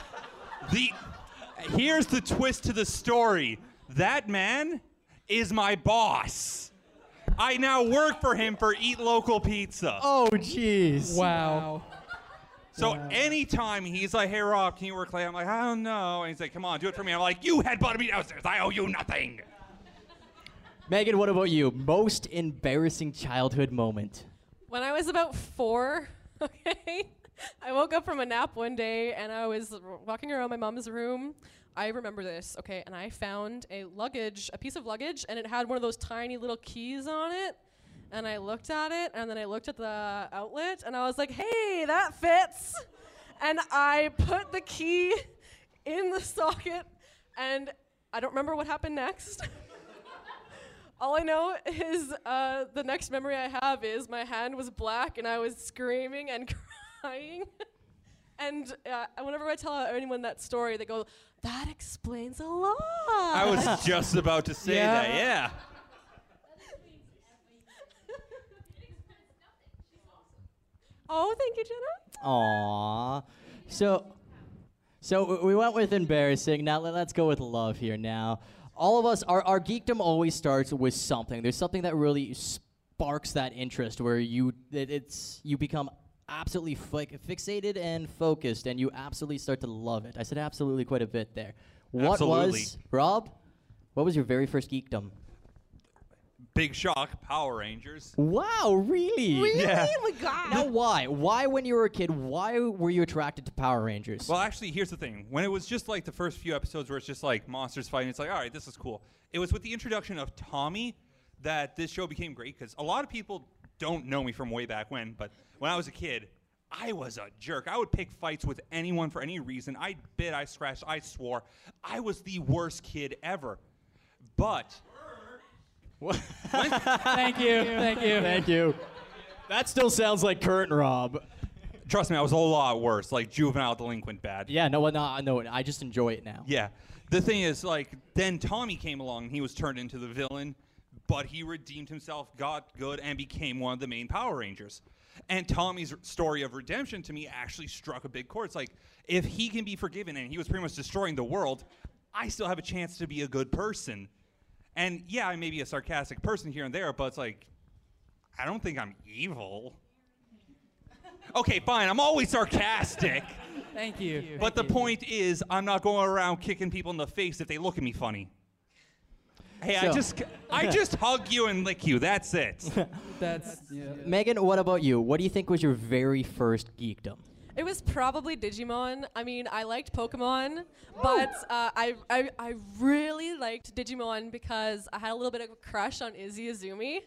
[SPEAKER 2] Here's the twist to the story. That man is my boss. I now work for him for Eat Local Pizza.
[SPEAKER 1] Oh, jeez.
[SPEAKER 4] Wow.
[SPEAKER 2] So anytime he's like, "Hey, Rob, can you work late?" I'm like, "I don't know." And he's like, "Come on, do it for me." I'm like, "You headbutted me downstairs. I owe you nothing."
[SPEAKER 1] Megan, what about you? Most embarrassing childhood moment?
[SPEAKER 3] When I was about 4, okay, I woke up from a nap one day, and I was walking around my mom's room. I remember this, okay, and I found a piece of luggage, and it had one of those tiny little keys on it. And I looked at it, and then I looked at the outlet, and I was like, hey, that fits. And I put the key in the socket, and I don't remember what happened next. All I know is the next memory I have is my hand was black, and I was screaming and crying. And whenever I tell anyone that story, they go, that explains a lot.
[SPEAKER 2] I was just about to say that, yeah.
[SPEAKER 3] Oh, thank you, Jenna.
[SPEAKER 1] Aww. So we went with embarrassing. Now let's go with love here now. All of us, our geekdom always starts with something. There's something that really sparks that interest where you become absolutely fixated and focused, and you absolutely start to love it. I said absolutely quite a bit there. Rob, what was your very first geekdom?
[SPEAKER 2] Big shock, Power Rangers.
[SPEAKER 1] Wow, really?
[SPEAKER 3] Really?
[SPEAKER 2] Yeah.
[SPEAKER 3] Oh my God.
[SPEAKER 1] Now why? Why when you were a kid, why were you attracted to Power Rangers?
[SPEAKER 2] Well, actually, here's the thing. When it was just like the first few episodes where it's just like monsters fighting, it's like, all right, this is cool. It was with the introduction of Tommy that this show became great because a lot of people don't know me from way back when, but when I was a kid, I was a jerk. I would pick fights with anyone for any reason. I bit, I scratched, I swore. I was the worst kid ever. But...
[SPEAKER 4] Thank you.
[SPEAKER 1] That still sounds like Kurt and Rob.
[SPEAKER 2] Trust me, I was a lot worse, like juvenile delinquent bad.
[SPEAKER 1] Yeah, no, I just enjoy it now.
[SPEAKER 2] Yeah. The thing is, like, then Tommy came along and he was turned into the villain, but he redeemed himself, got good, and became one of the main Power Rangers. And Tommy's story of redemption to me actually struck a big chord. It's like, if he can be forgiven and he was pretty much destroying the world, I still have a chance to be a good person. And yeah, I may be a sarcastic person here and there, but it's like, I don't think I'm evil. Okay, fine, I'm always sarcastic.
[SPEAKER 4] Thank you.
[SPEAKER 2] But the point is, I'm not going around kicking people in the face if they look at me funny. Hey, I just hug you and lick you. That's it.
[SPEAKER 1] Megan, what about you? What do you think was your very first geekdom?
[SPEAKER 3] It was probably Digimon. I mean, I liked Pokemon, but I really liked Digimon because I had a little bit of a crush on Izzy Azumi.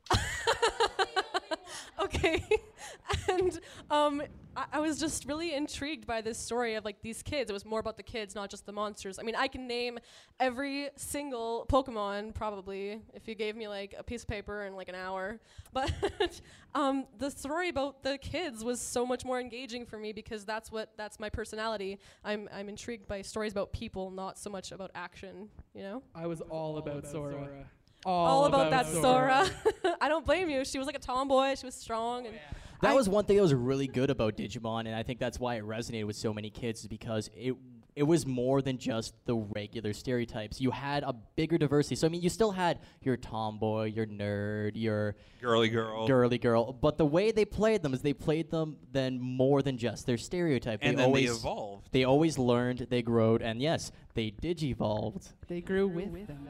[SPEAKER 3] Okay, and I was just really intrigued by this story of like these kids. It was more about the kids, not just the monsters. I mean, I can name every single Pokemon probably if you gave me like a piece of paper in like an hour. But the story about the kids was so much more engaging for me because that's my personality. I'm intrigued by stories about people, not so much about action. You know.
[SPEAKER 4] I was all about Sora.
[SPEAKER 3] All about that Sora. I don't blame you. She was like a tomboy. She was strong. And
[SPEAKER 1] that was one thing that was really good about Digimon, and I think that's why it resonated with so many kids, is because it was more than just the regular stereotypes. You had a bigger diversity. So, I mean, you still had your tomboy, your nerd, your girly girl. But the way they played them is they played them then more than just their stereotype.
[SPEAKER 2] And then they evolved.
[SPEAKER 1] They always learned, they growed, and yes, they digivolved.
[SPEAKER 4] They grew with them.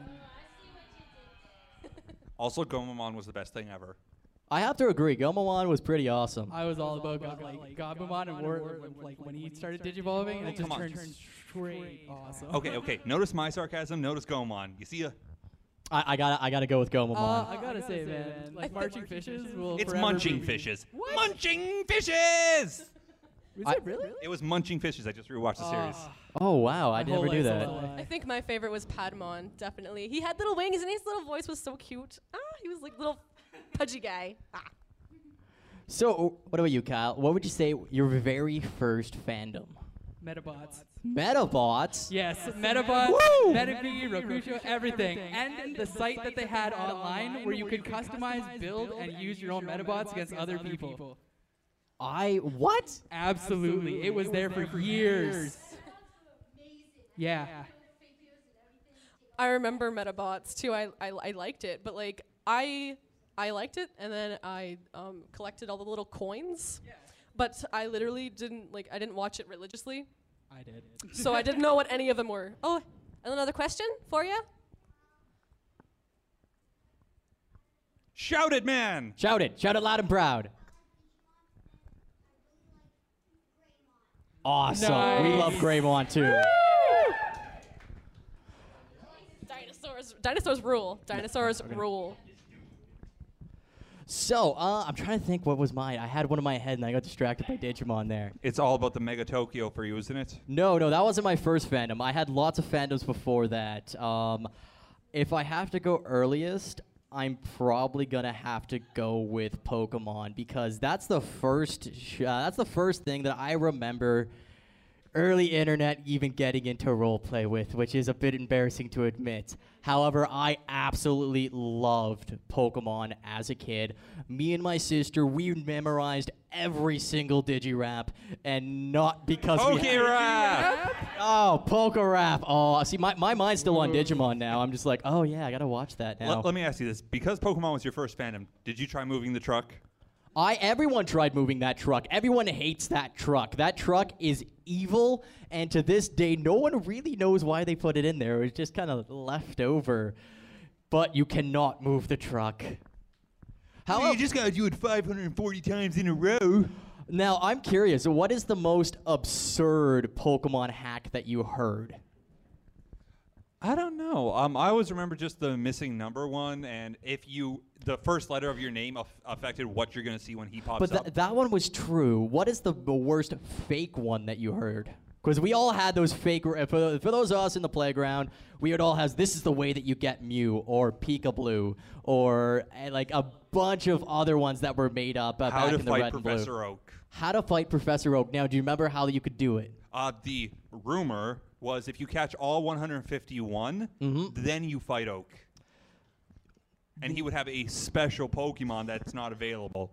[SPEAKER 2] Also, Gomamon was the best thing ever.
[SPEAKER 1] I have to agree. Gomamon was pretty awesome.
[SPEAKER 4] I was all about Gabumon and like when he started digivolving, and it just turned straight awesome.
[SPEAKER 2] Okay. Notice my sarcasm. Notice Gomamon. You see
[SPEAKER 1] I gotta go with Gomamon.
[SPEAKER 4] I gotta say, man, like Marching Fishes will.
[SPEAKER 2] It's Munching Fishes. What? Munching Fishes.
[SPEAKER 4] Was it really?
[SPEAKER 2] It was Munching Fishes. I just rewatched the series.
[SPEAKER 1] Oh, wow. I never knew that.
[SPEAKER 3] I think my favorite was Padmon, definitely. He had little wings, and his little voice was so cute. He was like little pudgy guy.
[SPEAKER 1] So, what about you, Kyle? What would you say your very first fandom?
[SPEAKER 4] Metabots.
[SPEAKER 1] Metabots?
[SPEAKER 4] Yes, Metabots, Metapig, Rokusho, everything. And the site that they had online where you could customize, build, and use your own Metabots against other people.
[SPEAKER 1] What?
[SPEAKER 4] Absolutely. It was there for years. Yeah.
[SPEAKER 3] I remember Metabots too. I liked it, but like I liked it, and then I collected all the little coins. Yeah. But I literally didn't watch it religiously.
[SPEAKER 4] I did.
[SPEAKER 3] So I didn't know what any of them were. Oh, and another question for you.
[SPEAKER 2] Shout it, man!
[SPEAKER 1] Shout it loud and proud. Awesome. Nice. We love Greymon too.
[SPEAKER 3] Dinosaurs rule. Dinosaurs rule.
[SPEAKER 1] So, I'm trying to think what was mine. I had one in my head and I got distracted by Digimon there.
[SPEAKER 2] It's all about the Mega Tokyo for you, isn't it?
[SPEAKER 1] No, that wasn't my first fandom. I had lots of fandoms before that. If I have to go earliest, I'm probably gonna have to go with Pokemon because that's the first thing that I remember early internet even getting into roleplay with, which is a bit embarrassing to admit. However, I absolutely loved Pokemon as a kid. Me and my sister, we memorized every single Digirap, and not because
[SPEAKER 2] Pokerap!
[SPEAKER 1] Oh, Pokerap. Oh, see, my mind's still on Digimon now. I'm just like, oh yeah, I gotta watch that now.
[SPEAKER 2] Let me ask you this. Because Pokemon was your first fandom, did you try moving the truck?
[SPEAKER 1] Everyone tried moving that truck. Everyone hates that truck. That truck is evil, and to this day, no one really knows why they put it in there. It was just kind of left over. But you cannot move the truck.
[SPEAKER 2] You just gotta do it 540 times in a row.
[SPEAKER 1] Now, I'm curious, what is the most absurd Pokemon hack that you heard?
[SPEAKER 2] I don't know. I always remember just the missing number one, and if the first letter of your name affected what you're going to see when he pops up.
[SPEAKER 1] But that one was true. What is the worst fake one that you heard? Because we all had those fake. For those of us in the playground, we would all have. This is the way that you get Mew or Peekaboo or like a bunch of other ones that were made up back in the red and blue.
[SPEAKER 2] How to fight Professor Oak.
[SPEAKER 1] How to fight Professor Oak. Now, do you remember how you could do it?
[SPEAKER 2] The rumor was if you catch all 151, then you fight Oak. And he would have a special Pokemon that's not available.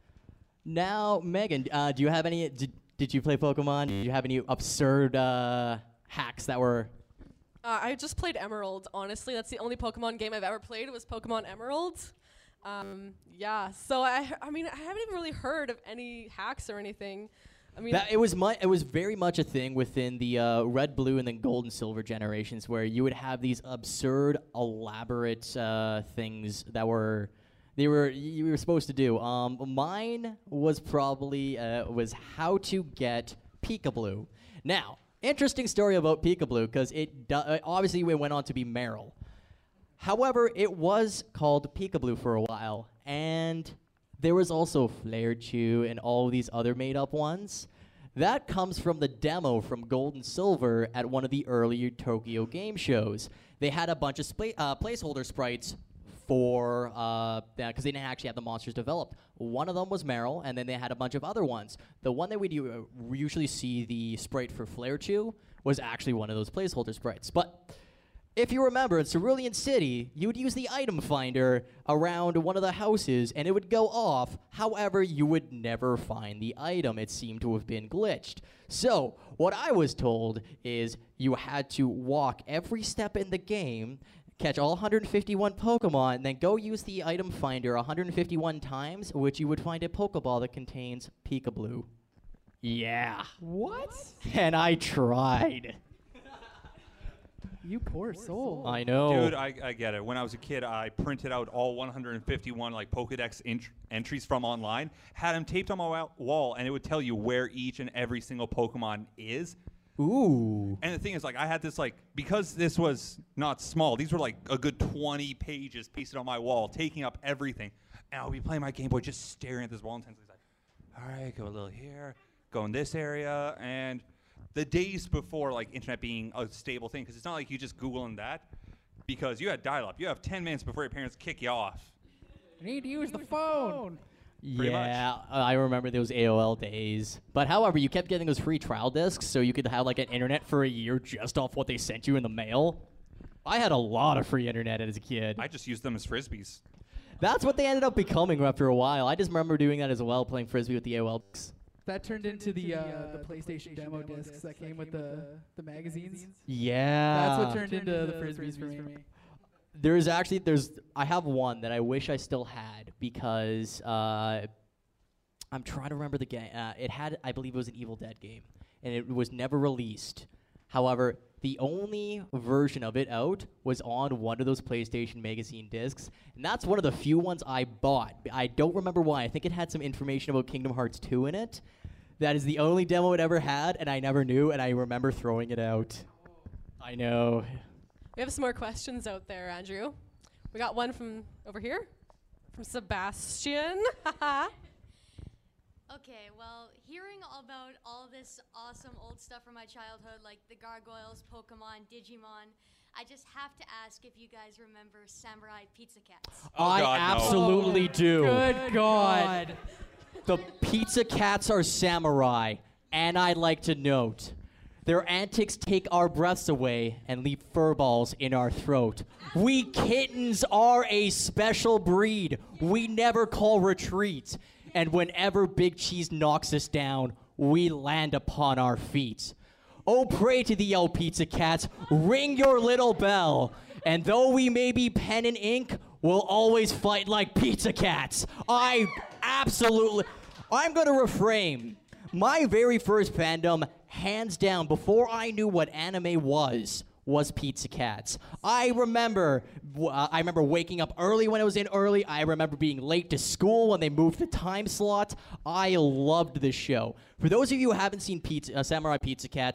[SPEAKER 1] Now, Megan, do you have any... Did you play Pokemon? Did you have any absurd hacks that were...
[SPEAKER 3] I just played Emerald, honestly. That's the only Pokemon game I've ever played was Pokemon Emerald. Yeah, so I mean, I haven't even really heard of any hacks or anything. I mean,
[SPEAKER 1] it was very much a thing within the red, blue, and then gold and silver generations, where you would have these absurd, elaborate things that you were supposed to do. Mine was probably was how to get Peekaboo. Now, interesting story about Peekaboo because obviously it went on to be Meryl. However, it was called Peekaboo for a while, and there was also Flarechew and all these other made-up ones. That comes from the demo from Gold and Silver at one of the earlier Tokyo game shows. They had a bunch of placeholder sprites for because they didn't actually have the monsters developed. One of them was Meryl, and then they had a bunch of other ones. The one that we usually see the sprite for Flarechew was actually one of those placeholder sprites. But if you remember, in Cerulean City, you would use the item finder around one of the houses, and it would go off. However, you would never find the item. It seemed to have been glitched. So, what I was told is you had to walk every step in the game, catch all 151 Pokemon, and then go use the item finder 151 times, which you would find a Pokeball that contains Peekaboo. Yeah.
[SPEAKER 4] What?
[SPEAKER 1] And I tried.
[SPEAKER 4] You poor soul.
[SPEAKER 1] I know.
[SPEAKER 2] Dude, I get it. When I was a kid, I printed out all 151 like Pokedex entries from online, had them taped on my wall, and it would tell you where each and every single Pokemon is.
[SPEAKER 1] Ooh.
[SPEAKER 2] And the thing is, like, I had this, like, because this was not small, these were like a good 20 pages pasted on my wall, taking up everything. And I'll be playing my Game Boy just staring at this wall intensely. Like, all right, go a little here, go in this area, and the days before, like, internet being a stable thing, because it's not like you just Googling that, because you had dial-up. You have 10 minutes before your parents kick you off.
[SPEAKER 4] You need to use the phone.
[SPEAKER 1] Yeah, I remember those AOL days. But however, you kept getting those free trial discs, so you could have, like, an internet for a year just off what they sent you in the mail. I had a lot of free internet as a kid.
[SPEAKER 2] I just used them as Frisbees.
[SPEAKER 1] That's what they ended up becoming after a while. I just remember doing that as well, playing Frisbee with the AOL discs.
[SPEAKER 4] That turned into the PlayStation demo discs that came with the magazines.
[SPEAKER 1] Yeah.
[SPEAKER 4] That's what turned into the Frisbees for me.
[SPEAKER 1] I have one that I wish I still had because I'm trying to remember the game. I believe it was an Evil Dead game, and it was never released. However, the only version of it out was on one of those PlayStation magazine discs, and that's one of the few ones I bought. I don't remember why. I think it had some information about Kingdom Hearts 2 in it. That is the only demo it ever had, and I never knew, and I remember throwing it out. I know.
[SPEAKER 3] We have some more questions out there, Andrew. We got one from over here, from Sebastian.
[SPEAKER 11] Okay, well, hearing about all this awesome old stuff from my childhood, like the Gargoyles, Pokemon, Digimon, I just have to ask if you guys remember Samurai Pizza Cats.
[SPEAKER 1] I absolutely do.
[SPEAKER 4] Good God.
[SPEAKER 1] The Pizza Cats are samurai, and I'd like to note, their antics take our breaths away and leave furballs in our throat. We kittens are a special breed. We never call retreat. And whenever Big Cheese knocks us down, we land upon our feet. Oh, pray to the old Pizza Cats, ring your little bell. And though we may be pen and ink, we'll always fight like Pizza Cats. I'm going to refrain. My very first fandom, hands down, before I knew what anime was Pizza Cats. I remember waking up early when it was in early. I remember being late to school when they moved the time slot. I loved this show. For those of you who haven't seen Samurai Pizza Cats,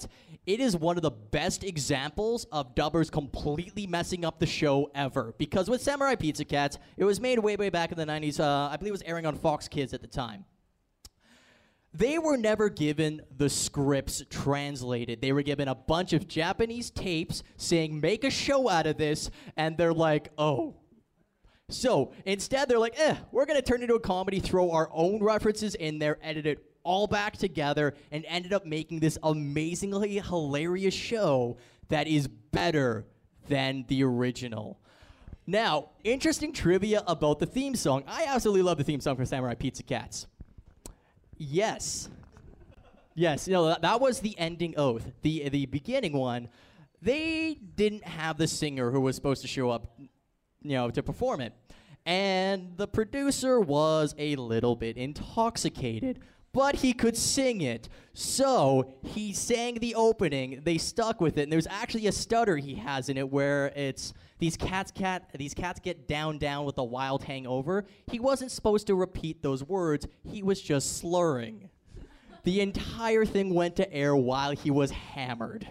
[SPEAKER 1] it is one of the best examples of dubbers completely messing up the show ever. Because with Samurai Pizza Cats, it was made way back in the 90s. I believe it was airing on Fox Kids at the time. They were never given the scripts translated. They were given a bunch of Japanese tapes saying, make a show out of this, and they're like, oh. So instead, they're like, we're going to turn it into a comedy, throw our own references in there, edit it all back together, and ended up making this amazingly hilarious show that is better than the original. Now, interesting trivia about the theme song. I absolutely love the theme song for Samurai Pizza Cats. Yes. Yes, that was the ending oath. The beginning one, they didn't have the singer who was supposed to show up, to perform it. And the producer was a little bit intoxicated, but he could sing it. So he sang the opening. They stuck with it. And there's actually a stutter he has in it where it's these cats get down with a wild hangover. He wasn't supposed to repeat those words. He was just slurring. The entire thing went to air while he was hammered.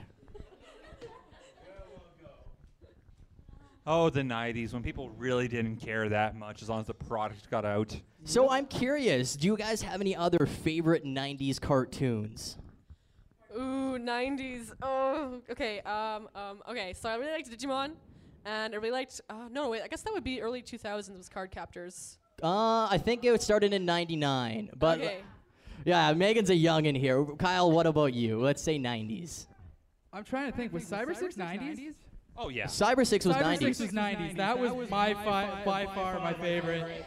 [SPEAKER 2] Oh, the 90s, when people really didn't care that much as long as the product got out.
[SPEAKER 1] So I'm curious, do you guys have any other favorite 90s cartoons?
[SPEAKER 3] Ooh, 90s. Oh, okay. Okay, so I really liked Digimon, and I really liked, I guess that would be early 2000s was Card Captors.
[SPEAKER 1] I think it started in 99, but
[SPEAKER 3] okay.
[SPEAKER 1] Yeah, Megan's a youngin' here. Kyle, what about you? Let's say 90s.
[SPEAKER 4] I'm trying to think, was Cyber 6 90s?
[SPEAKER 2] Oh, yeah.
[SPEAKER 1] Cyber 6 was 90s.
[SPEAKER 4] Cyber 6 was 90s. That was by far my favorite.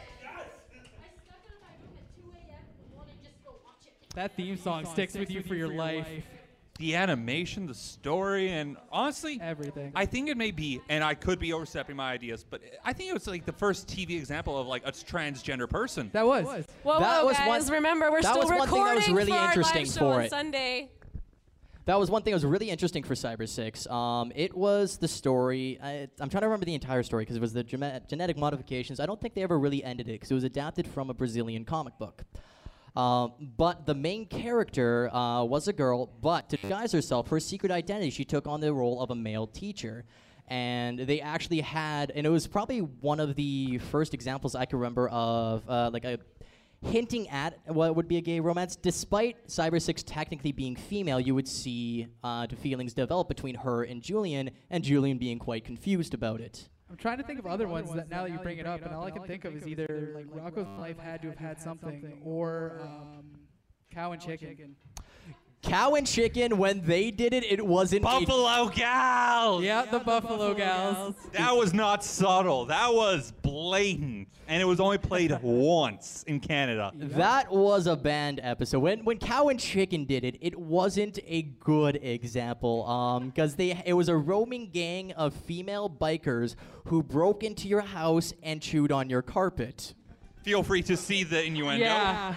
[SPEAKER 4] That theme song sticks with you for your life.
[SPEAKER 2] The animation, the story, and honestly,
[SPEAKER 4] everything.
[SPEAKER 2] I think it may be, and I could be overstepping my ideas, but I think it was like the first TV example of like a transgender person.
[SPEAKER 4] That was.
[SPEAKER 3] Whoa, guys, remember, we're still recording for our live show on Sunday.
[SPEAKER 1] That was one thing that was really interesting for Cyber 6. It was the story. I'm trying to remember the entire story because it was the genetic modifications. I don't think they ever really ended it because it was adapted from a Brazilian comic book. But the main character was a girl, but to disguise herself, her secret identity, she took on the role of a male teacher. And they actually had, and it was probably one of the first examples I can remember of like a hinting at what would be a gay romance. Despite Cyber 6 technically being female, you would see the feelings develop between her and Julian being quite confused about it.
[SPEAKER 4] I'm trying to think of other ones that now that you bring it up, and all I can think of is either like Rocco's Life had to have had something, or Cow and Chicken.
[SPEAKER 1] Cow and Chicken, when they did it, it wasn't
[SPEAKER 2] Buffalo Gals!
[SPEAKER 4] Yeah, the Buffalo Gals.
[SPEAKER 2] That was not subtle. That was blatant. And it was only played once in Canada.
[SPEAKER 1] That was a banned episode. When Cow and Chicken did it, it wasn't a good example. Because it was a roaming gang of female bikers who broke into your house and chewed on your carpet.
[SPEAKER 2] Feel free to see the innuendo.
[SPEAKER 4] Yeah.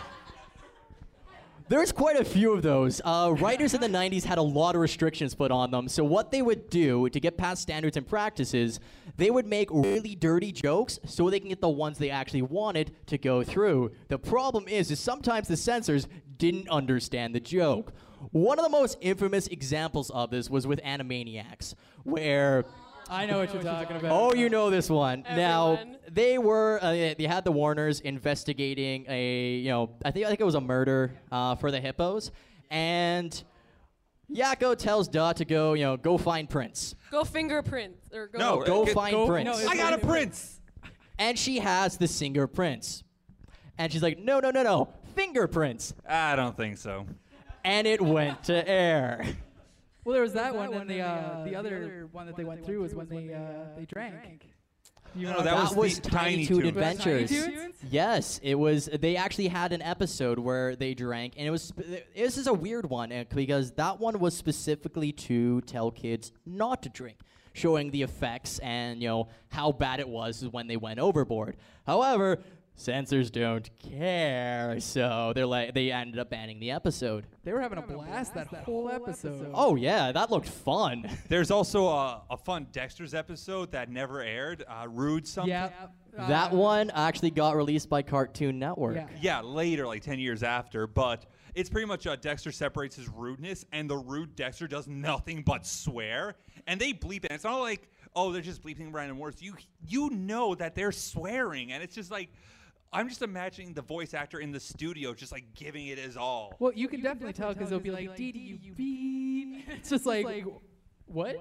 [SPEAKER 1] There's quite a few of those. Writers in the 90s had a lot of restrictions put on them. So what they would do to get past standards and practices, they would make really dirty jokes so they can get the ones they actually wanted to go through. The problem is sometimes the censors didn't understand the joke. One of the most infamous examples of this was with Animaniacs, where...
[SPEAKER 4] I know what you're talking about.
[SPEAKER 1] Oh, you know this one.
[SPEAKER 3] Everyone.
[SPEAKER 1] Now, they had the Warners investigating I think it was a murder for the hippos. And Yakko tells Dot to go find Prince.
[SPEAKER 3] Go fingerprint. Or
[SPEAKER 1] go find Prince.
[SPEAKER 2] I got a Prince.
[SPEAKER 1] And she has the singer Prince. And she's like, no, fingerprints.
[SPEAKER 2] I don't think so.
[SPEAKER 1] And it went to air.
[SPEAKER 4] Well, there was that one, and the other one that they went through was when they drank.
[SPEAKER 1] That was Tiny Toon Adventures.
[SPEAKER 4] Tiny Toons?
[SPEAKER 1] Yes, it was. They actually had an episode where they drank, and this is a weird one because that one was specifically to tell kids not to drink, showing the effects and how bad it was when they went overboard. However, censors don't care, so they ended up banning the episode.
[SPEAKER 4] They were having a blast that whole episode.
[SPEAKER 1] Oh yeah, that looked fun.
[SPEAKER 2] There's also a fun Dexter's episode that never aired, Rude something.
[SPEAKER 4] Yeah.
[SPEAKER 1] That one actually got released by Cartoon Network.
[SPEAKER 2] Yeah, later, like 10 years after, but It's pretty much Dexter separates his rudeness, and the rude Dexter does nothing but swear, and they bleep it. It's not like, oh, they're just bleeping random words. You know that they're swearing, and it's just like, I'm just imagining the voice actor in the studio just like giving it his all.
[SPEAKER 4] Well, you can definitely tell because they'll be like, "Did you beep?" It's just like, what?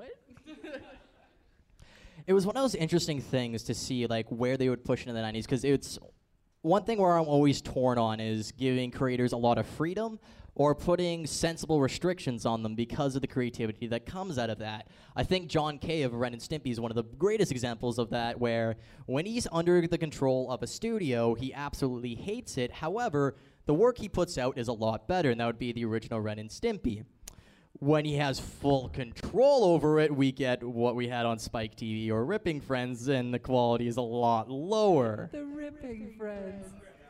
[SPEAKER 1] It was one of those interesting things to see like where they would push into the 90s, because it's one thing where I'm always torn on is giving creators a lot of freedom or putting sensible restrictions on them because of the creativity that comes out of that. I think John Kay of Ren and Stimpy is one of the greatest examples of that, where when he's under the control of a studio, he absolutely hates it. However, the work he puts out is a lot better, and that would be the original Ren and Stimpy. When he has full control over it, we get what we had on Spike TV or Ripping Friends, and the quality is a lot lower.
[SPEAKER 4] The Ripping Friends.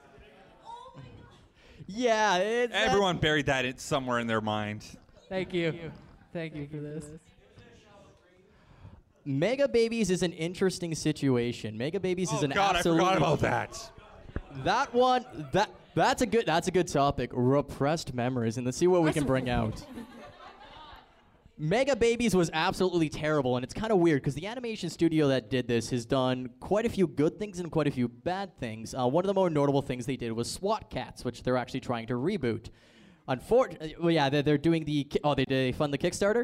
[SPEAKER 1] Yeah, it's
[SPEAKER 2] everyone buried that somewhere in their mind.
[SPEAKER 4] Thank you. Thank you for this.
[SPEAKER 1] Mega Babies is an interesting situation. Mega Babies is an absolute.
[SPEAKER 2] I forgot about that.
[SPEAKER 1] That one, that's a good topic. Repressed memories, and let's see what we can bring out. Mega Babies was absolutely terrible, and it's kind of weird because the animation studio that did this has done quite a few good things and quite a few bad things. One of the more notable things they did was SWAT Cats, which they're actually trying to reboot. Unfortunately, well, yeah, they're doing the. They fund the Kickstarter?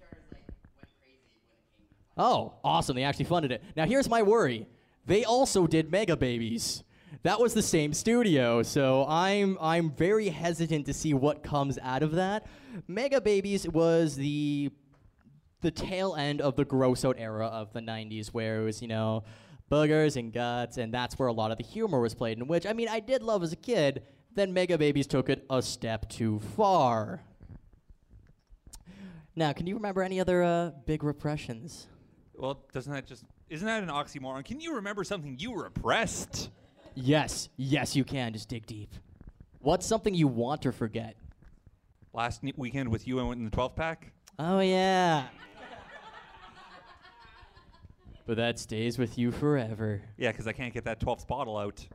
[SPEAKER 1] Oh, awesome! They actually funded it. Now here's my worry: they also did Mega Babies. That was the same studio, so I'm very hesitant to see what comes out of that. Mega Babies was the tail end of the gross out era of the 90s, where it was, boogers and guts, and that's where a lot of the humor was played, in which, I did love as a kid. Then Mega Babies took it a step too far. Now, can you remember any other big repressions?
[SPEAKER 2] Well, isn't that an oxymoron? Can you remember something you repressed?
[SPEAKER 1] Yes, you can. Just dig deep. What's something you want to forget?
[SPEAKER 2] Last weekend with you, I went in the 12th pack.
[SPEAKER 1] Oh, yeah. But that stays with you forever.
[SPEAKER 2] Yeah, because I can't get that 12th bottle out.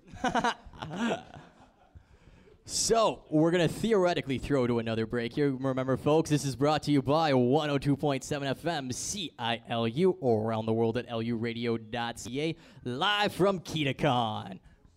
[SPEAKER 1] So, we're going to theoretically throw to another break here. Remember, folks, this is brought to you by 102.7 FM CILU, or around the world at luradio.ca, live from KitaCon.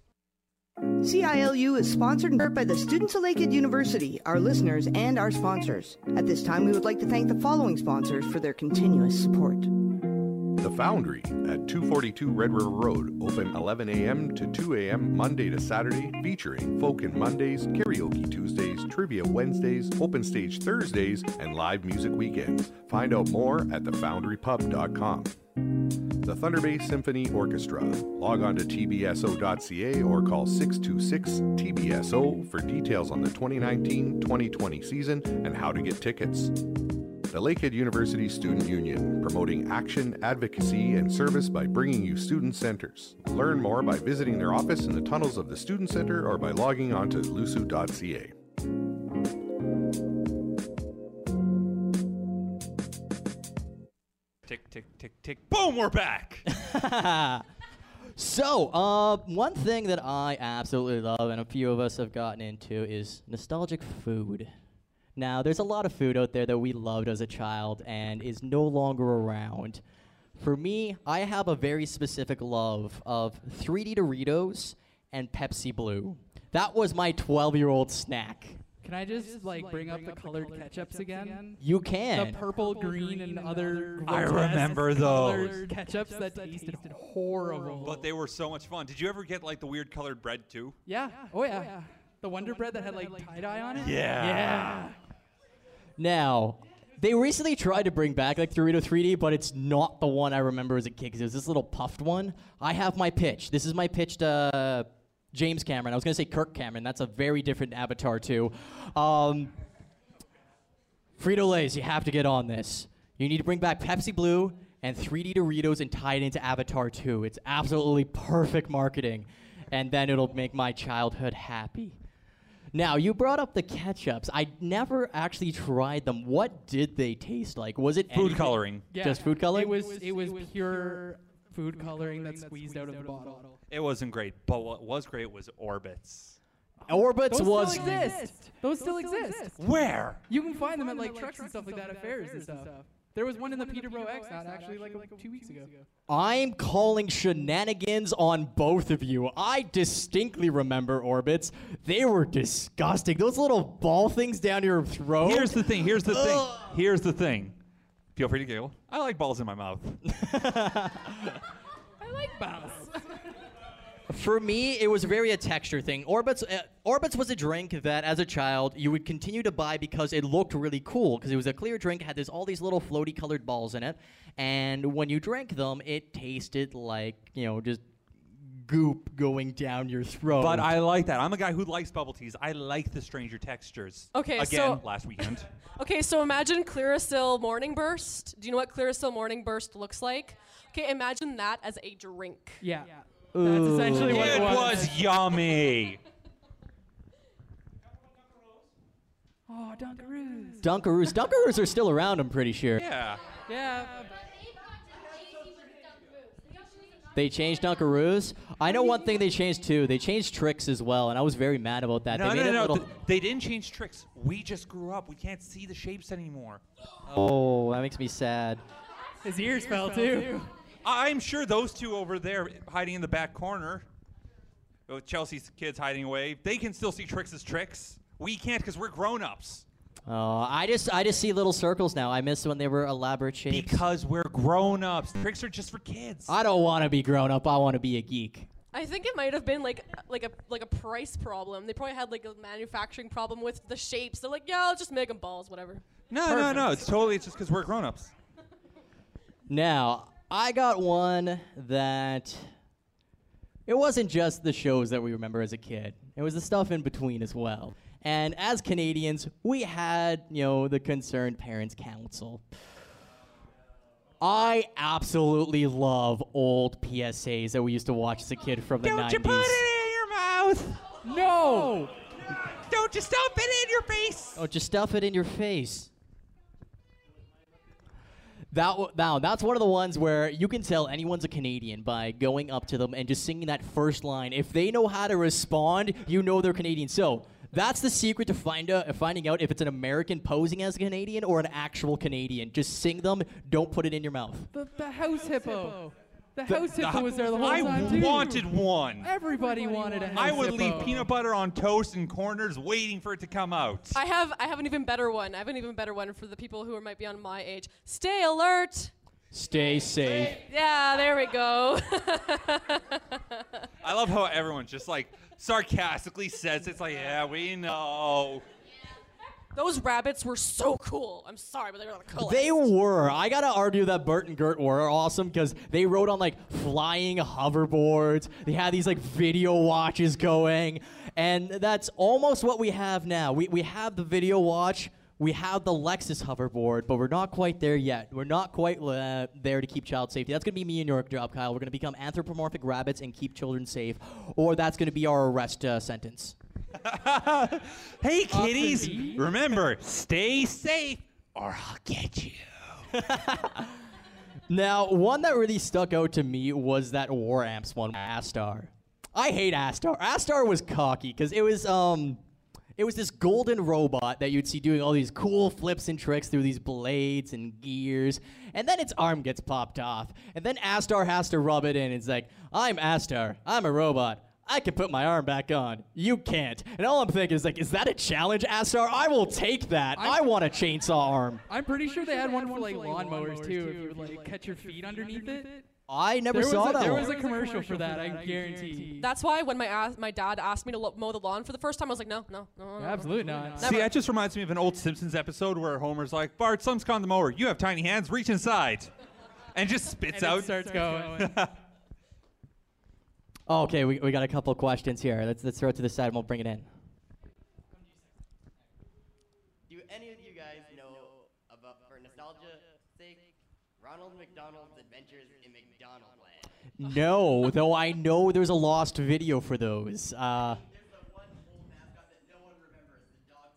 [SPEAKER 12] CILU is sponsored in part by the students of Lakehead University, our listeners, and our sponsors. At this time, we would like to thank the following sponsors for their continuous support.
[SPEAKER 13] The Foundry at 242 Red River Road, open 11 a.m. to 2 a.m. Monday to Saturday, featuring Folkin' Mondays, Karaoke Tuesdays, Trivia Wednesdays, Open Stage Thursdays, and live music weekends. Find out more at thefoundrypub.com. The Thunder Bay Symphony Orchestra. Log on to tbso.ca or call 626-TBSO for details on the 2019-2020 season and how to get tickets. The Lakehead University Student Union, promoting action, advocacy, and service by bringing you student centers. Learn more by visiting their office in the tunnels of the Student Center or by logging on to lusu.ca.
[SPEAKER 2] Tick, tick, tick, tick. Boom, we're back.
[SPEAKER 1] So, one thing that I absolutely love and a few of us have gotten into is nostalgic food. Now, there's a lot of food out there that we loved as a child and is no longer around. For me, I have a very specific love of 3D Doritos and Pepsi Blue. That was my 12-year-old snack.
[SPEAKER 4] Can I just bring up the colored ketchups again?
[SPEAKER 1] You can.
[SPEAKER 4] The purple, green, and other.
[SPEAKER 2] I remember those
[SPEAKER 4] ketchups that tasted horrible.
[SPEAKER 2] But they were so much fun. Did you ever get the weird colored bread too?
[SPEAKER 4] Yeah. Oh yeah. The Wonder Bread that had tie-dye on it?
[SPEAKER 2] Yeah.
[SPEAKER 1] Now, they recently tried to bring back Dorito 3D, but it's not the one I remember as a kid because it was this little puffed one. I have my pitch. This is my pitch to James Cameron. I was going to say Kirk Cameron. That's a very different avatar, too. Frito-Lays, you have to get on this. You need to bring back Pepsi Blue and 3D Doritos and tie it into Avatar 2. It's absolutely perfect marketing, and then it'll make my childhood happy. Now, you brought up the ketchups. I never actually tried them. What did they taste like? Was it
[SPEAKER 2] food coloring?
[SPEAKER 4] Yeah,
[SPEAKER 1] just food coloring?
[SPEAKER 4] It was pure food coloring that squeezed out of the bottle.
[SPEAKER 2] It wasn't great, but what was great was Orbits.
[SPEAKER 1] Orbitz was.
[SPEAKER 4] Still exist. Those still exist.
[SPEAKER 2] Where?
[SPEAKER 4] You can find them at like trucks and stuff like that at fairs and stuff. There was one in the Peterborough X not actually like 2 weeks ago.
[SPEAKER 1] I'm calling shenanigans on both of you. I distinctly remember Orbits. They were disgusting. Those little ball things down your throat.
[SPEAKER 2] Here's the thing. Feel free to giggle. I like balls in my mouth.
[SPEAKER 4] I like balls.
[SPEAKER 1] For me, it was very a texture thing. Orbitz was a drink that, as a child, you would continue to buy because it looked really cool. Because it was a clear drink, had all these little floaty colored balls in it, and when you drank them, it tasted like just goop going down your throat.
[SPEAKER 2] But I like that. I'm a guy who likes bubble teas. I like the stranger textures.
[SPEAKER 3] Okay,
[SPEAKER 2] Again, last weekend.
[SPEAKER 3] Okay, so imagine Clearasil Morning Burst. Do you know what Clearasil Morning Burst looks like? Okay, imagine that as a drink.
[SPEAKER 4] Yeah. That's essentially what it was.
[SPEAKER 2] It was yummy.
[SPEAKER 4] Oh, Dunkaroos.
[SPEAKER 1] Dunkaroos are still around, I'm pretty sure.
[SPEAKER 2] Yeah.
[SPEAKER 4] Yeah.
[SPEAKER 1] They changed Dunkaroos. I know one thing they changed too. They changed Trix as well, and I was very mad about that.
[SPEAKER 2] No. They didn't change Trix. We just grew up. We can't see the shapes anymore.
[SPEAKER 1] Oh, that makes me sad.
[SPEAKER 4] His ears fell too.
[SPEAKER 2] I'm sure those two over there hiding in the back corner, with Chelsea's kids hiding away, they can still see Trix as Trix. We can't because we're grown-ups.
[SPEAKER 1] Oh, I just see little circles now. I miss when they were elaborate shapes.
[SPEAKER 2] Because we're grown-ups. Tricks are just for kids.
[SPEAKER 1] I don't want to be grown up. I want to be a geek.
[SPEAKER 3] I think it might have been like a price problem. They probably had like a manufacturing problem with the shapes. They're like, yeah, I'll just make them balls, whatever.
[SPEAKER 2] No. It's just because we're grown-ups.
[SPEAKER 1] Now, I got one that it wasn't just the shows that we remember as a kid. It was the stuff in between as well. And as Canadians, we had, the Concerned Parents Council. I absolutely love old PSAs that we used to watch as a kid from the 90s.
[SPEAKER 2] Don't you put it in your mouth!
[SPEAKER 1] No!
[SPEAKER 2] Don't you stuff it in your face!
[SPEAKER 1] Oh, just stuff it in your face. That's one of the ones where you can tell anyone's a Canadian by going up to them and just singing that first line. If they know how to respond, you know they're Canadian. So that's the secret to finding out if it's an American posing as a Canadian or an actual Canadian. Just sing them. Don't put it in your mouth.
[SPEAKER 4] The house hippo. The house hippo was there the whole time, too.
[SPEAKER 2] I wanted one.
[SPEAKER 4] Everybody wanted a house hippo.
[SPEAKER 2] I would leave peanut butter on toast in corners waiting for it to come out.
[SPEAKER 3] I have an even better one. I have an even better one for the people who might be on my age. Stay alert.
[SPEAKER 1] Stay safe.
[SPEAKER 3] Yeah, there we go.
[SPEAKER 2] I love how everyone just sarcastically says it's like, yeah, we know.
[SPEAKER 3] Those rabbits were so cool. I'm sorry, but they were the coolest.
[SPEAKER 1] They were. I gotta argue that Bert and Gert were awesome because they rode on flying hoverboards. They had these video watches going, and that's almost what we have now. We have the video watch. We have the Lexus hoverboard, but we're not quite there yet. We're not quite there to keep child safety. That's going to be me and your job, Kyle. We're going to become anthropomorphic rabbits and keep children safe, or that's going to be our arrest sentence.
[SPEAKER 2] Hey, kiddies, remember, stay safe or I'll get you.
[SPEAKER 1] Now, one that really stuck out to me was that War Amps one, Astar. I hate Astar. Astar was cocky because it was this golden robot that you'd see doing all these cool flips and tricks through these blades and gears, and then its arm gets popped off, and then Astar has to rub it in. It's like, I'm Astar. I'm a robot. I can put my arm back on. You can't. And all I'm thinking is is that a challenge, Astar? I will take that. I want a chainsaw arm.
[SPEAKER 4] I'm pretty sure they had one for lawnmowers too, if you would cut your feet underneath it.
[SPEAKER 1] I never saw that.
[SPEAKER 4] There was a commercial for that, I guarantee.
[SPEAKER 3] That's why when my dad asked me to mow the lawn for the first time, I was like, no.
[SPEAKER 4] Absolutely not.
[SPEAKER 2] See, that just reminds me of an old Simpsons episode where Homer's like, Bart, someone's caught the mower. You have tiny hands. Reach inside. And just spits out.
[SPEAKER 4] It starts going.
[SPEAKER 1] Okay, we got a couple of questions here. Let's throw it to the side and we'll bring it in.
[SPEAKER 7] Do any of you guys know about, for nostalgia's sake, Ronald McDonald's Adventures in McDonaldland?
[SPEAKER 1] No, though I know there's a lost video for those.
[SPEAKER 7] There's the one old mascot that no one remembers, the dog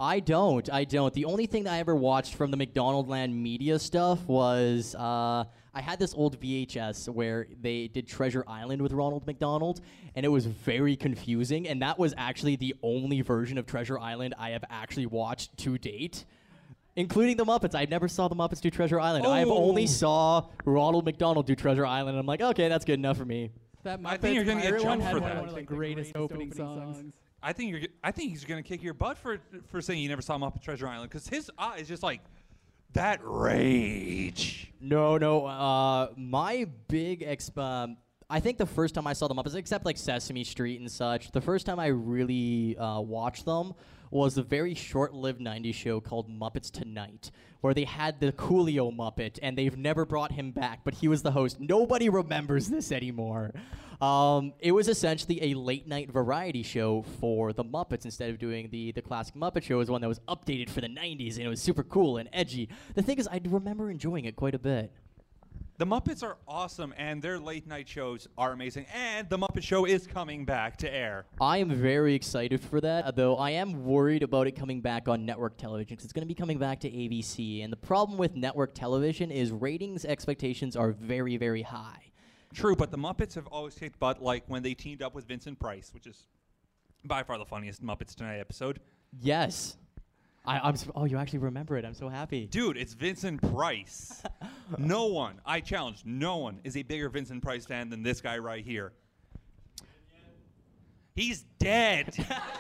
[SPEAKER 7] Sunday.
[SPEAKER 1] I don't. The only thing that I ever watched from the McDonaldland media stuff was I had this old VHS where they did Treasure Island with Ronald McDonald, and it was very confusing, and that was actually the only version of Treasure Island I have actually watched to date, including the Muppets. I never saw the Muppets do Treasure Island. I have only saw Ronald McDonald do Treasure Island, and I'm like, okay, that's good enough for me.
[SPEAKER 4] That
[SPEAKER 2] I think you're going to get jumped for that.
[SPEAKER 4] One of the greatest opening songs.
[SPEAKER 2] I think he's going to kick your butt for saying you never saw Muppet Treasure Island, because his eyes just like that rage.
[SPEAKER 1] No. My big I think the first time I saw the Muppets, except like Sesame Street and such, the first time I really watched them was a very short-lived 90s show called Muppets Tonight, where they had the Coolio Muppet, and they've never brought him back, but he was the host. Nobody remembers this anymore. It was essentially a late-night variety show for the Muppets. Instead of doing the classic Muppet Show, it was one that was updated for the 90s, and it was super cool and edgy. The thing is, I remember enjoying it quite a bit.
[SPEAKER 2] The Muppets are awesome, and their late-night shows are amazing, and The Muppet Show is coming back to air.
[SPEAKER 1] I am very excited for that, though I am worried about it coming back on network television, because it's going to be coming back to ABC, and the problem with network television is ratings expectations are very, very high.
[SPEAKER 2] True, but the Muppets have always kicked butt, like when they teamed up with Vincent Price, which is by far the funniest Muppets Tonight episode.
[SPEAKER 1] Yes. Oh, you actually remember it. I'm so happy.
[SPEAKER 2] Dude, it's Vincent Price. No one, I challenge, no one is a bigger Vincent Price fan than this guy right here. He's dead.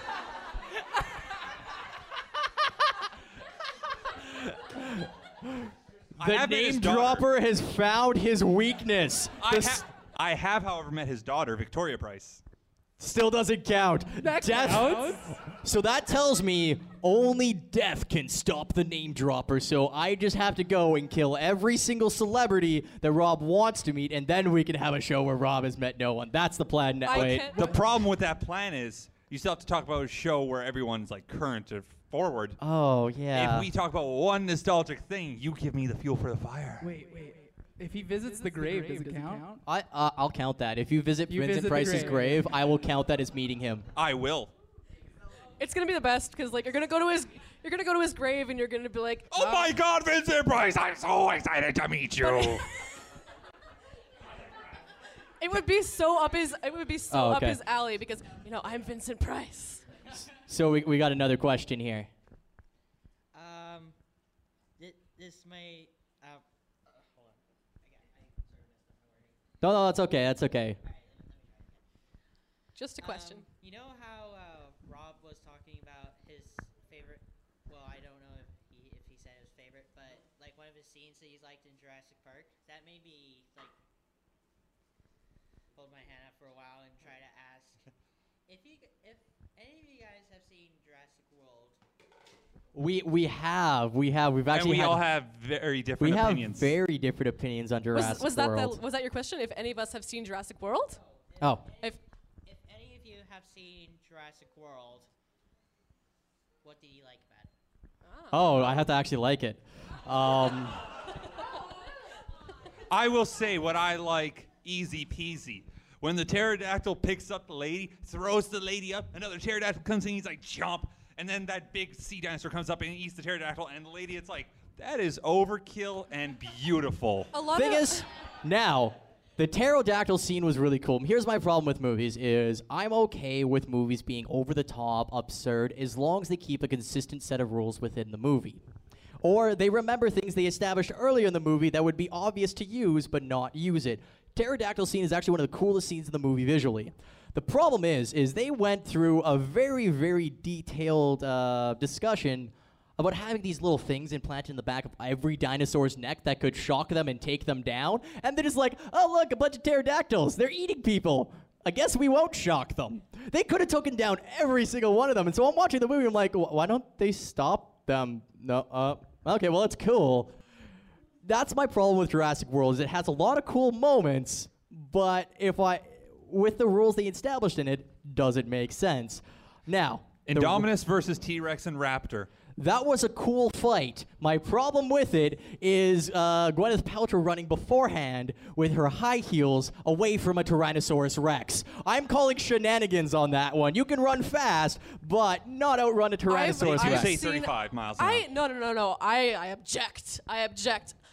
[SPEAKER 1] The name dropper has found his weakness.
[SPEAKER 2] I have, however, met his daughter, Victoria Price.
[SPEAKER 1] Still doesn't count.
[SPEAKER 4] That counts?
[SPEAKER 1] So that tells me only death can stop the name dropper. So I just have to go and kill every single celebrity that Rob wants to meet, and then we can have a show where Rob has met no one. That's the plan.
[SPEAKER 2] The problem with that plan is you still have to talk about a show where everyone's like current or forward.
[SPEAKER 1] Oh, yeah.
[SPEAKER 2] If we talk about one nostalgic thing, you give me the fuel for the fire.
[SPEAKER 4] Wait. If he visits the grave, does it count?
[SPEAKER 1] I'll count that. If you visit Vincent Price's grave, I will count that as meeting him.
[SPEAKER 2] I will.
[SPEAKER 3] It's gonna be the best because like you're gonna go to his grave and you're gonna be like,
[SPEAKER 2] oh my God, Vincent Price! I'm so excited to meet you.
[SPEAKER 3] It would be so up his up his alley because I'm Vincent Price.
[SPEAKER 1] So we got another question here.
[SPEAKER 5] This may.
[SPEAKER 1] No, that's okay. That's okay.
[SPEAKER 3] Just a question.
[SPEAKER 5] You know how Rob was talking about his favorite? Well, I don't know if he said his favorite, but like one of his scenes that he's liked in Jurassic Park. That made me like hold my hand up for a while and try to ask if any of you guys have seen Jurassic World.
[SPEAKER 1] We have. We've actually.
[SPEAKER 2] And we all have very different opinions.
[SPEAKER 1] We have very different opinions on Jurassic World.
[SPEAKER 3] Was that your question? If any of us have seen Jurassic World?
[SPEAKER 1] Oh.
[SPEAKER 5] If any of you have seen Jurassic World, what do you like about it?
[SPEAKER 1] Oh, I have to actually like it.
[SPEAKER 2] I will say what I like, easy peasy. When the pterodactyl picks up the lady, throws the lady up, another pterodactyl comes in, he's like, jump. And then that big sea dinosaur comes up and eats the pterodactyl, and the lady, it's like, that is overkill and beautiful.
[SPEAKER 1] Thing is, now, the pterodactyl scene was really cool. Here's my problem with movies is I'm okay with movies being over the top, absurd, as long as they keep a consistent set of rules within the movie. Or they remember things they established earlier in the movie that would be obvious to use, but not use it. Pterodactyl scene is actually one of the coolest scenes in the movie visually. The problem is they went through a very, very detailed discussion about having these little things implanted in the back of every dinosaur's neck that could shock them and take them down. And they're just like, oh, look, a bunch of pterodactyls. They're eating people. I guess we won't shock them. They could have taken down every single one of them. And so I'm watching the movie. I'm like, why don't they stop them? No. Okay, well, it's cool. That's my problem with Jurassic World is it has a lot of cool moments, but with the rules they established in it, does it make sense? Now,
[SPEAKER 2] Indominus versus T-Rex and Raptor.
[SPEAKER 1] That was a cool fight. My problem with it is Gwyneth Paltrow running beforehand with her high heels away from a Tyrannosaurus Rex. I'm calling shenanigans on that one. You can run fast, but not outrun a Tyrannosaurus Rex.
[SPEAKER 2] You say 35 miles an hour.
[SPEAKER 3] No. I object.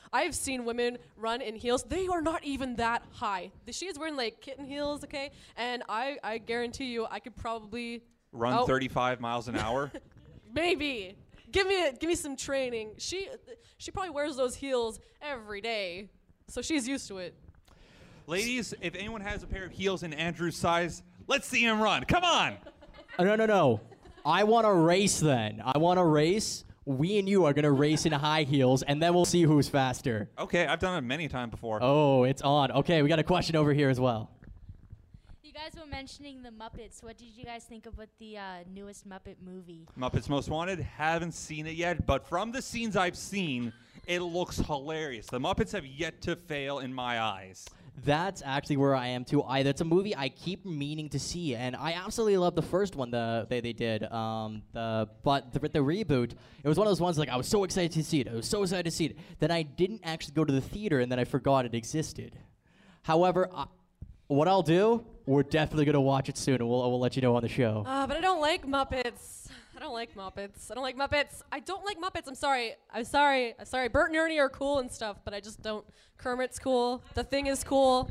[SPEAKER 3] I've seen women run in heels. They are not even that high. She is wearing like kitten heels, okay? And I guarantee you, I could probably
[SPEAKER 2] Run 35 miles an hour?
[SPEAKER 3] Maybe. Give me some training. She probably wears those heels every day, so she's used to it.
[SPEAKER 2] Ladies, if anyone has a pair of heels in Andrew's size, let's see him run. Come on.
[SPEAKER 1] No. I want to race then. I want to race. We and you are going to race in high heels, and then we'll see who's faster.
[SPEAKER 2] Okay, I've done it many times before.
[SPEAKER 1] Oh, it's on. Okay, we got a question over here as well.
[SPEAKER 10] You guys were mentioning the Muppets. What did you guys think about the newest Muppet movie?
[SPEAKER 2] Muppets Most Wanted. Haven't seen it yet, but from the scenes I've seen, it looks hilarious. The Muppets have yet to fail in my eyes.
[SPEAKER 1] That's actually where I am too. That's a movie I keep meaning to see, and I absolutely love the first one they did. But the reboot, it was one of those ones like I was so excited to see it. Then I didn't actually go to the theater, and then I forgot it existed. However, what I'll do, we're definitely gonna watch it soon, and we'll let you know on the show.
[SPEAKER 3] But I don't like Muppets. I don't like Muppets. I'm sorry. Bert and Ernie are cool and stuff, but I just don't. Kermit's cool. The Thing is cool.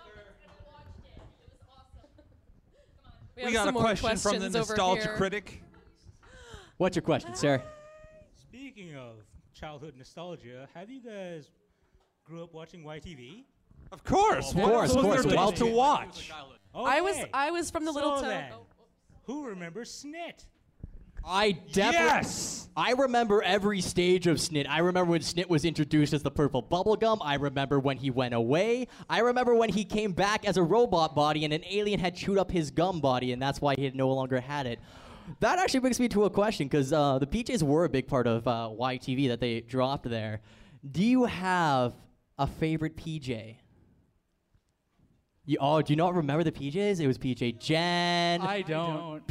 [SPEAKER 2] We got a question from the Nostalgia Critic.
[SPEAKER 1] What's your question, sir?
[SPEAKER 14] Speaking of childhood nostalgia, have you guys grew up watching YTV?
[SPEAKER 2] Of course.
[SPEAKER 1] Of course.
[SPEAKER 2] Well to watch.
[SPEAKER 14] Okay.
[SPEAKER 3] I was from the little town.
[SPEAKER 14] Then, who remembers SNIT?
[SPEAKER 1] I definitely.
[SPEAKER 2] Yes!
[SPEAKER 1] I remember every stage of SNIT. I remember when SNIT was introduced as the purple bubblegum. I remember when he went away. I remember when he came back as a robot body and an alien had chewed up his gum body, and that's why he no longer had it. That actually brings me to a question, because the PJs were a big part of YTV that they dropped there. Do you have a favorite PJ? Do you not remember the PJs? It was PJ Jen.
[SPEAKER 4] I don't.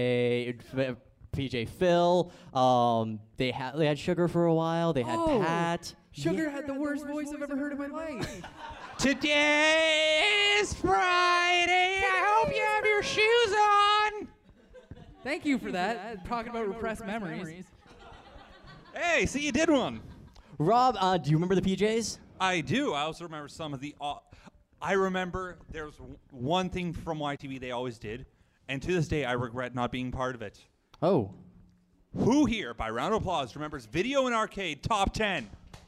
[SPEAKER 1] PJ Phil. They had Sugar for a while. They had Pat.
[SPEAKER 4] Sugar had the worst voice I've ever heard in my life.
[SPEAKER 2] Today is Friday. I hope you have your shoes on.
[SPEAKER 4] Thank you for that. Talking about repressed memories.
[SPEAKER 2] Hey, see, you did one.
[SPEAKER 1] Rob, do you remember the PJs?
[SPEAKER 2] I do. I also remember some of the... I remember there was one thing from YTV they always did, and to this day I regret not being part of it.
[SPEAKER 1] Oh.
[SPEAKER 2] Who here, by round of applause, remembers Video and Arcade Top 10?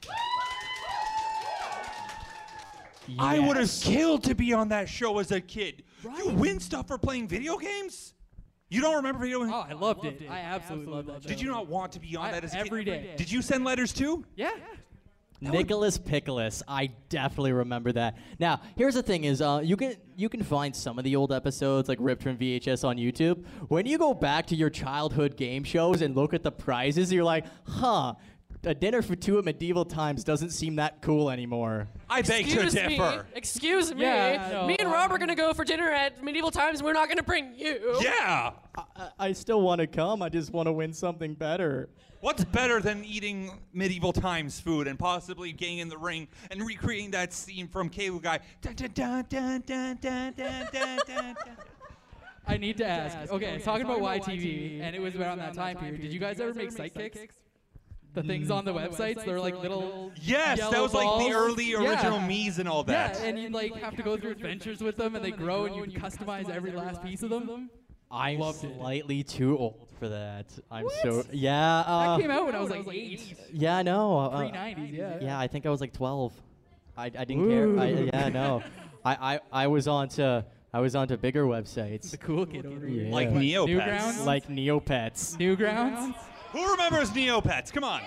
[SPEAKER 2] Yes. I would have killed to be on that show as a kid. Right. You win stuff for playing video games? You don't remember video games?
[SPEAKER 4] Oh, I loved it. I absolutely loved that show.
[SPEAKER 2] Did you not want to be on that as a kid?
[SPEAKER 4] Every day.
[SPEAKER 2] Did you send letters too?
[SPEAKER 4] Yeah.
[SPEAKER 1] Nicholas Pickles, I definitely remember that. Now, here's the thing: is you can find some of the old episodes like ripped from VHS on YouTube. When you go back to your childhood game shows and look at the prizes, you're like, huh. A dinner for two at medieval times doesn't seem that cool anymore.
[SPEAKER 2] I beg to differ.
[SPEAKER 3] Excuse me.
[SPEAKER 4] Yeah, no,
[SPEAKER 3] me and Rob are gonna go for dinner at medieval times. We're not gonna bring you.
[SPEAKER 2] Yeah.
[SPEAKER 1] I still want to come. I just want to win something better.
[SPEAKER 2] What's better than eating medieval times food and possibly getting in the ring and recreating that scene from Cable Guy? Dun, dun, dun, dun, dun, dun, dun, dun, dun.
[SPEAKER 4] I need to ask. Okay, talking about YTV, and it was around that time period. Did you guys ever make sidekicks? The things on the websites, they're like little.
[SPEAKER 2] Yes, that was
[SPEAKER 4] balls.
[SPEAKER 2] like the early original Mii's and all that.
[SPEAKER 4] Yeah, and you like have to go through adventures with them, and they grow, and you customize every last piece of them.
[SPEAKER 1] I'm slightly too old for that. I'm
[SPEAKER 4] What?
[SPEAKER 1] so yeah.
[SPEAKER 4] That came out when I was like 8.
[SPEAKER 1] Yeah, I know.
[SPEAKER 4] Pre-90s, yeah.
[SPEAKER 1] Yeah, I think I was like 12. I didn't care. Yeah, no. I was onto bigger websites.
[SPEAKER 4] The cool kid over here.
[SPEAKER 1] Yeah.
[SPEAKER 2] Like Neopets.
[SPEAKER 4] Newgrounds?
[SPEAKER 1] Like Neopets.
[SPEAKER 4] Newgrounds?
[SPEAKER 2] Who remembers Neopets? Come on.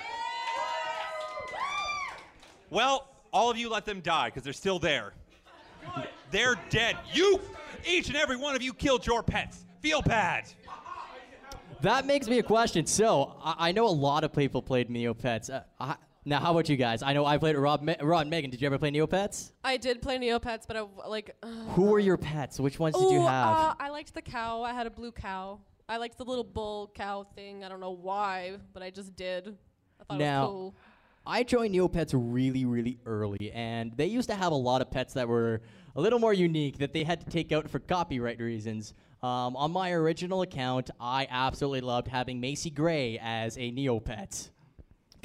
[SPEAKER 2] Well, all of you let them die because they're still there. They're dead. You, each and every one of you killed your pets. Feel bad.
[SPEAKER 1] That makes me a question. So, I know a lot of people played Neopets. Now, how about you guys? I know I played Rob and Megan. Did you ever play Neopets?
[SPEAKER 3] I did play Neopets, but
[SPEAKER 1] Who were your pets? Which ones did you have?
[SPEAKER 3] I liked the cow. I had a blue cow. I liked the little bull cow thing. I don't know why, but I just did. I thought it was cool.
[SPEAKER 1] I joined Neopets really, really early, and they used to have a lot of pets that were a little more unique that they had to take out for copyright reasons. On my original account, I absolutely loved having Macy Gray as a Neopet.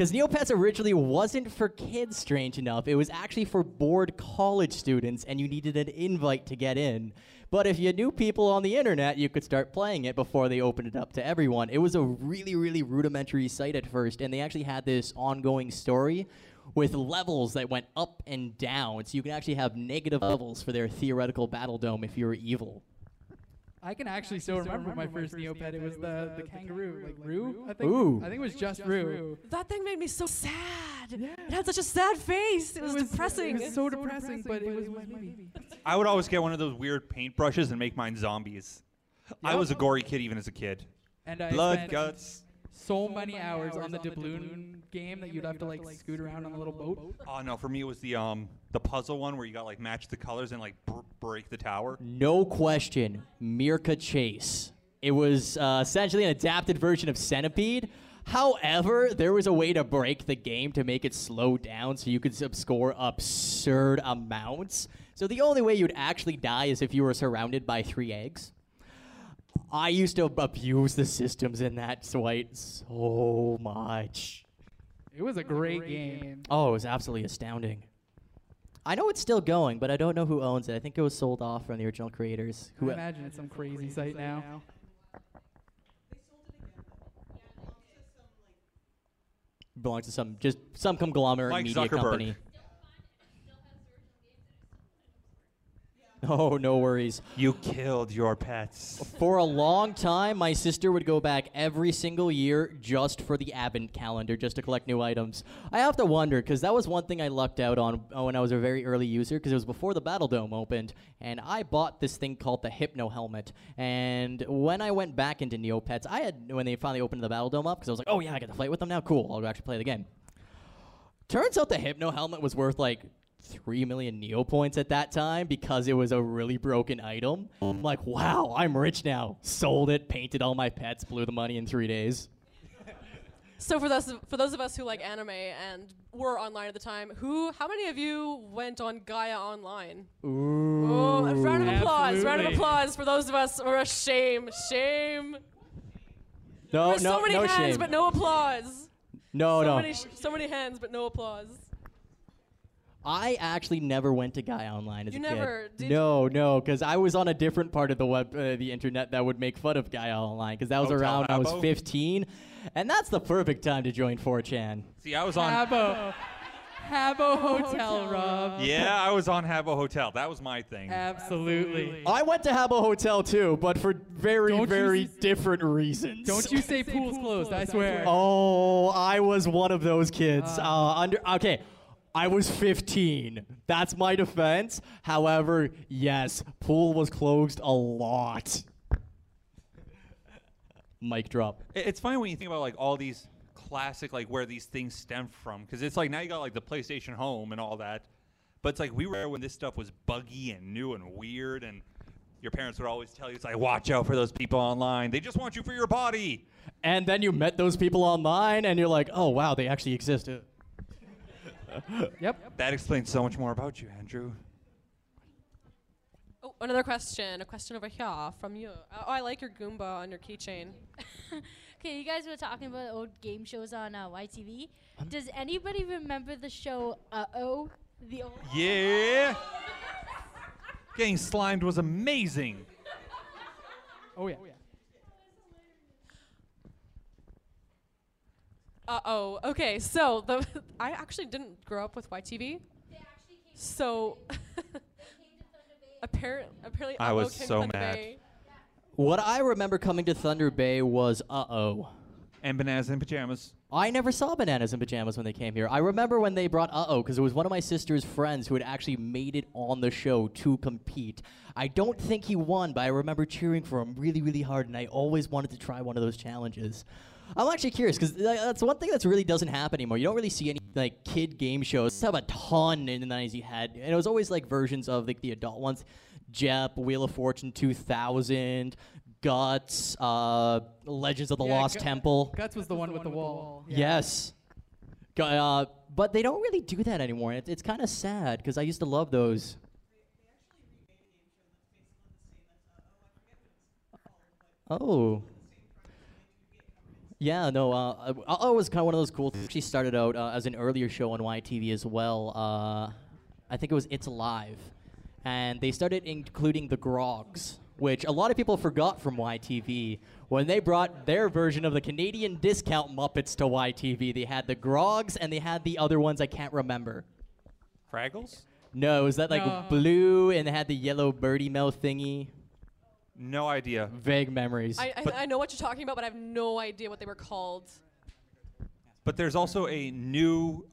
[SPEAKER 1] Because Neopets originally wasn't for kids, strange enough. It was actually for bored college students, and you needed an invite to get in. But if you knew people on the internet, you could start playing it before they opened it up to everyone. It was a really, really rudimentary site at first, and they actually had this ongoing story with levels that went up and down, so you can actually have negative levels for their theoretical battle dome if you were evil.
[SPEAKER 4] I can actually still remember my first Neopet. It was the kangaroo, like Roo, I think.
[SPEAKER 1] Ooh.
[SPEAKER 4] I think it was just Roo.
[SPEAKER 3] That thing made me so sad. Yeah. It had such a sad face. It was depressing.
[SPEAKER 4] It was so depressing, but it was my baby.
[SPEAKER 2] I would always get one of those weird paintbrushes and make mine zombies. I was a gory kid even as a kid.
[SPEAKER 4] And I
[SPEAKER 2] Blood,
[SPEAKER 4] spent
[SPEAKER 2] guts.
[SPEAKER 4] so many hours on the doubloon game that you'd have to like scoot around on a little boat.
[SPEAKER 2] Oh no, for me it was the puzzle one where you got like match the colors and like break the tower.
[SPEAKER 1] No question, Mirka Chase. It was essentially an adapted version of Centipede. However, there was a way to break the game to make it slow down so you could score absurd amounts. So the only way you'd actually die is if you were surrounded by 3 eggs. I used to abuse the systems in that site so much.
[SPEAKER 4] It was a great game.
[SPEAKER 1] Oh, it was absolutely astounding. I know it's still going, but I don't know who owns it. I think it was sold off from the original creators.
[SPEAKER 4] I imagine it's some crazy site now.
[SPEAKER 1] Belongs to some conglomerate
[SPEAKER 2] Mike
[SPEAKER 1] media
[SPEAKER 2] Zuckerberg.
[SPEAKER 1] company. Oh, no worries.
[SPEAKER 2] You killed your pets.
[SPEAKER 1] For a long time, my sister would go back every single year just for the Advent calendar, just to collect new items. I have to wonder, because that was one thing I lucked out on when I was a very early user, because it was before the Battle Dome opened, and I bought this thing called the Hypno Helmet. And when I went back into Neopets, when they finally opened the Battle Dome up, because I was like, oh yeah, I get to fight with them now, cool, I'll actually play the game. Turns out the Hypno Helmet was worth like 3 million Neo points at that time because it was a really broken item. I'm like, wow, I'm rich now. Sold it, painted all my pets, blew the money in 3 days.
[SPEAKER 3] So for those of us who like anime and were online at the time, how many of you went on Gaia Online?
[SPEAKER 1] Ooh.
[SPEAKER 3] Oh, a round of applause! Round of
[SPEAKER 4] Absolutely.
[SPEAKER 3] applause for those of us, or a shame.
[SPEAKER 1] No,
[SPEAKER 3] There's so many
[SPEAKER 1] no
[SPEAKER 3] hands,
[SPEAKER 1] shame.
[SPEAKER 3] but no applause.
[SPEAKER 1] No.
[SPEAKER 3] So many hands, but no applause.
[SPEAKER 1] I actually never went to Gaia Online as
[SPEAKER 3] You
[SPEAKER 1] a
[SPEAKER 3] never
[SPEAKER 1] kid.
[SPEAKER 3] did?
[SPEAKER 1] No, because I was on a different part of the internet that would make fun of Gaia Online, because that was
[SPEAKER 2] Hotel
[SPEAKER 1] around when I was
[SPEAKER 2] Habbo?
[SPEAKER 1] 15, and that's the perfect time to join 4chan.
[SPEAKER 2] See, I was on.
[SPEAKER 4] Habbo Hotel, Rob.
[SPEAKER 2] Yeah, I was on Habbo Hotel. That was my thing.
[SPEAKER 4] Absolutely.
[SPEAKER 1] I went to Habbo Hotel too, but for very,
[SPEAKER 4] Don't you
[SPEAKER 1] very
[SPEAKER 4] s-
[SPEAKER 1] different reasons.
[SPEAKER 4] Don't you say pool's closed, I swear.
[SPEAKER 1] Oh, I was one of those kids. Okay, I was 15. That's my defense. However, yes, pool was closed a lot. Mic drop.
[SPEAKER 2] It's funny when you think about like all these classic, like where these things stem from, because it's like now you got like the PlayStation Home and all that, but it's like we were there when this stuff was buggy and new and weird, and your parents would always tell you, it's like, watch out for those people online. They just want you for your body.
[SPEAKER 1] And then you met those people online, and you're like, oh wow, they actually existed.
[SPEAKER 4] Yep.
[SPEAKER 2] That explains so much more about you, Andrew.
[SPEAKER 3] Oh, another question. A question over here from you. Oh, I like your Goomba on your keychain.
[SPEAKER 11] Okay, you guys were talking about old game shows on YTV. Does anybody remember the show Uh-Oh? The old
[SPEAKER 2] Yeah. Getting slimed was amazing.
[SPEAKER 4] Oh, yeah.
[SPEAKER 3] Uh-oh. Okay, so I actually didn't grow up with YTV. So apparently
[SPEAKER 2] I was
[SPEAKER 3] came to
[SPEAKER 2] so
[SPEAKER 3] Thunder
[SPEAKER 2] mad.
[SPEAKER 3] Bay.
[SPEAKER 1] What I remember coming to Thunder Bay was Uh-Oh.
[SPEAKER 2] And Bananas in Pajamas.
[SPEAKER 1] I never saw Bananas in Pajamas when they came here. I remember when they brought Uh-Oh, because it was one of my sister's friends who had actually made it on the show to compete. I don't think he won, but I remember cheering for him really, really hard, and I always wanted to try one of those challenges. I'm actually curious, because that's one thing that really doesn't happen anymore. You don't really see any like kid game shows. Have a ton in the 90s you had, and it was always like versions of like the adult ones. Jep, Wheel of Fortune 2000, Guts, Legends of the Lost Temple.
[SPEAKER 4] Guts was the one with the wall. Yeah.
[SPEAKER 1] Yes. But they don't really do that anymore. It's kind of sad, because I used to love those. Oh. Yeah, no, Alo was kind of one of those cool things. She started out as an earlier show on YTV as well. I think it was It's Alive. And they started including the Grogs, which a lot of people forgot from YTV. When they brought their version of the Canadian discount Muppets to YTV, they had the Grogs and they had the other ones I can't remember.
[SPEAKER 2] Fraggles?
[SPEAKER 1] No, is that like blue and they had the yellow birdie mouth thingy?
[SPEAKER 2] No idea.
[SPEAKER 1] Vague memories.
[SPEAKER 3] I know what you're talking about, but I have no idea what they were called.
[SPEAKER 2] But there's also a new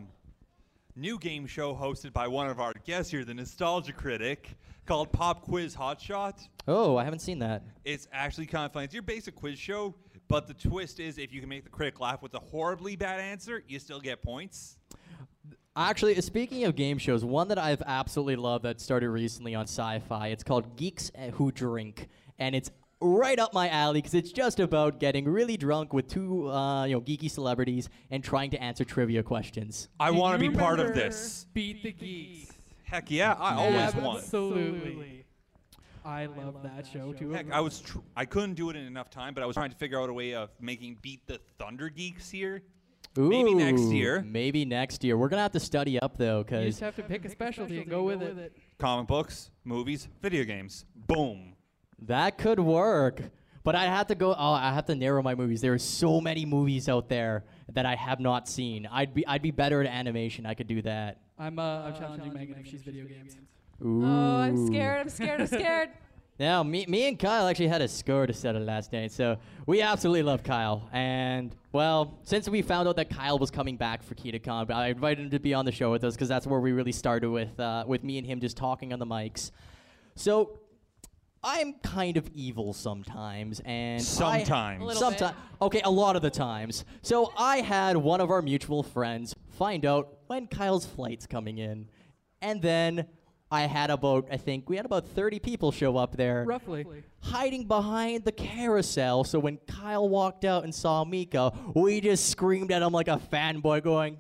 [SPEAKER 2] game show hosted by one of our guests here, the Nostalgia Critic, called Pop Quiz Hotshot.
[SPEAKER 1] Oh, I haven't seen that.
[SPEAKER 2] It's actually kind of funny. It's your basic quiz show, but the twist is if you can make the critic laugh with a horribly bad answer, you still get points.
[SPEAKER 1] Actually, speaking of game shows, one that I've absolutely loved that started recently on Sci-Fi, it's called Geeks Who Drink, and it's right up my alley because it's just about getting really drunk with two geeky celebrities and trying to answer trivia questions.
[SPEAKER 2] I want to be part of this.
[SPEAKER 4] Beat the Geeks.
[SPEAKER 2] Heck yeah, I always want.
[SPEAKER 4] Absolutely. I love that show too.
[SPEAKER 2] Heck, I couldn't do it in enough time, but I was trying to figure out a way of making Beat the Thunder Geeks here.
[SPEAKER 1] Ooh,
[SPEAKER 2] maybe next year.
[SPEAKER 1] Maybe next year. We're going to have to study up, though, because...
[SPEAKER 4] You just have to pick a specialty and go with it.
[SPEAKER 2] Comic books, movies, video games. Boom.
[SPEAKER 1] That could work. But I have to go... Oh, I have to narrow my movies. There are so many movies out there that I have not seen. I'd be better at animation. I could do that.
[SPEAKER 4] I'm challenging Megan if she's video games.
[SPEAKER 1] Ooh.
[SPEAKER 3] Oh, I'm scared.
[SPEAKER 1] Now, me and Kyle actually had a score to settle last night, so we absolutely love Kyle. And, well, since we found out that Kyle was coming back for KitaCon, I invited him to be on the show with us because that's where we really started with me and him just talking on the mics. So, I'm kind of evil sometimes, and
[SPEAKER 2] sometimes.
[SPEAKER 1] Okay, a lot of the times. So I had one of our mutual friends find out when Kyle's flight's coming in, and then we had about 30 people show up there.
[SPEAKER 4] Roughly.
[SPEAKER 1] Hiding behind the carousel, so when Kyle walked out and saw Mika, we just screamed at him like a fanboy going,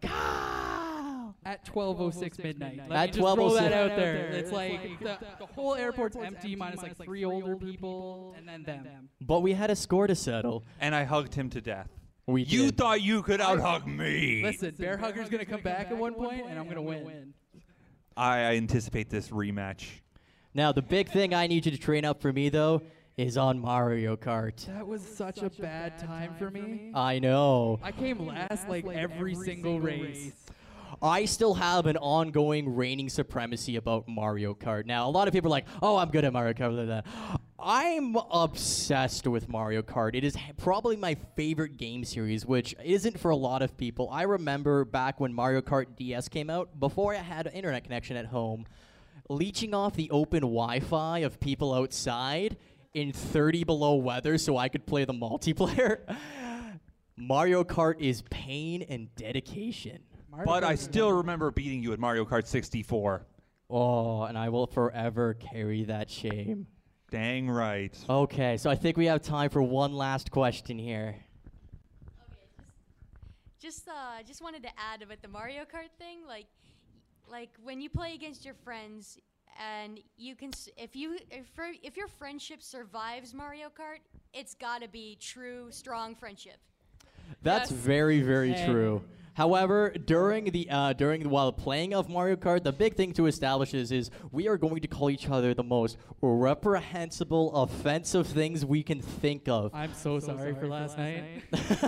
[SPEAKER 1] Kyle!
[SPEAKER 4] At 12:06 midnight.
[SPEAKER 1] At 12:06.
[SPEAKER 4] Roll that out there. It's like the whole airport's empty minus like 3 older people and then them.
[SPEAKER 1] But we had a score to settle.
[SPEAKER 2] And I hugged him to death.
[SPEAKER 1] You
[SPEAKER 2] thought you could out-hug me.
[SPEAKER 4] Listen, Bear Hugger's going to come back at one point, and I'm going to win.
[SPEAKER 2] I anticipate this rematch.
[SPEAKER 1] Now, the big thing I need you to train up for me, though, is on Mario Kart.
[SPEAKER 4] That was such a bad time for me.
[SPEAKER 1] I know.
[SPEAKER 4] I came last like every single race.
[SPEAKER 1] I still have an ongoing reigning supremacy about Mario Kart. Now, a lot of people are like, oh, I'm good at Mario Kart. Blah, blah, blah. I'm obsessed with Mario Kart. It is probably my favorite game series, which isn't for a lot of people. I remember back when Mario Kart DS came out, before I had an internet connection at home, leeching off the open Wi-Fi of people outside in 30 below weather so I could play the multiplayer. Mario Kart is pain and dedication.
[SPEAKER 2] But I still remember beating you at Mario Kart 64.
[SPEAKER 1] Oh, and I will forever carry that shame.
[SPEAKER 2] Dang right.
[SPEAKER 1] Okay, so I think we have time for one last question here.
[SPEAKER 11] Okay, just wanted to add about the Mario Kart thing. Like when you play against your friends, and you can, if your friendship survives Mario Kart, it's got to be true, strong friendship.
[SPEAKER 1] That's very, very true. However, while playing of Mario Kart, the big thing to establish is we are going to call each other the most reprehensible, offensive things we can think of.
[SPEAKER 4] I'm so sorry for last night.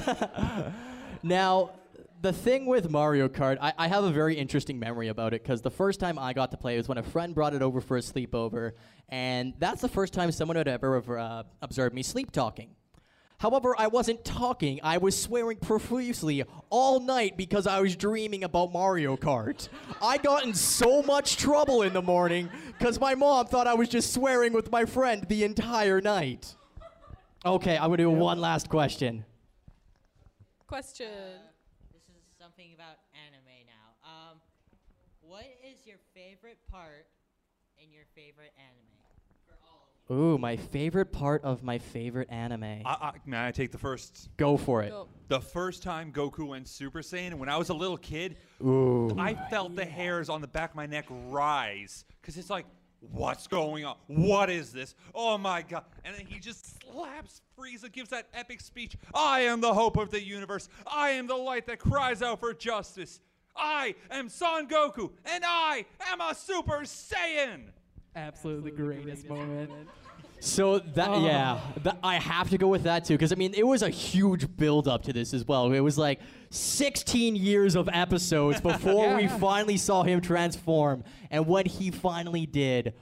[SPEAKER 1] Now, the thing with Mario Kart, I have a very interesting memory about it because the first time I got to play was when a friend brought it over for a sleepover, and that's the first time someone had ever observed me sleep talking. However, I wasn't talking. I was swearing profusely all night because I was dreaming about Mario Kart. I got in so much trouble in the morning because my mom thought I was just swearing with my friend the entire night. Okay, I'm going to do one last question.
[SPEAKER 3] Question.
[SPEAKER 5] This is something about anime now. What is your favorite part in your favorite anime?
[SPEAKER 1] Ooh, my favorite part of my favorite anime.
[SPEAKER 2] May I take the first?
[SPEAKER 1] Go for it.
[SPEAKER 3] Go.
[SPEAKER 2] The first time Goku went Super Saiyan, when I was a little kid,
[SPEAKER 1] Ooh.
[SPEAKER 2] I felt the hairs on the back of my neck rise. Because it's like, what's going on? What is this? Oh my God. And then he just slaps Frieza, gives that epic speech. I am the hope of the universe. I am the light that cries out for justice. I am Son Goku, and I am a Super Saiyan.
[SPEAKER 4] Absolutely greatest moment.
[SPEAKER 1] So that I have to go with that too, because I mean it was a huge build up to this as well. It was like 16 years of episodes before we finally saw him transform, and when he finally did,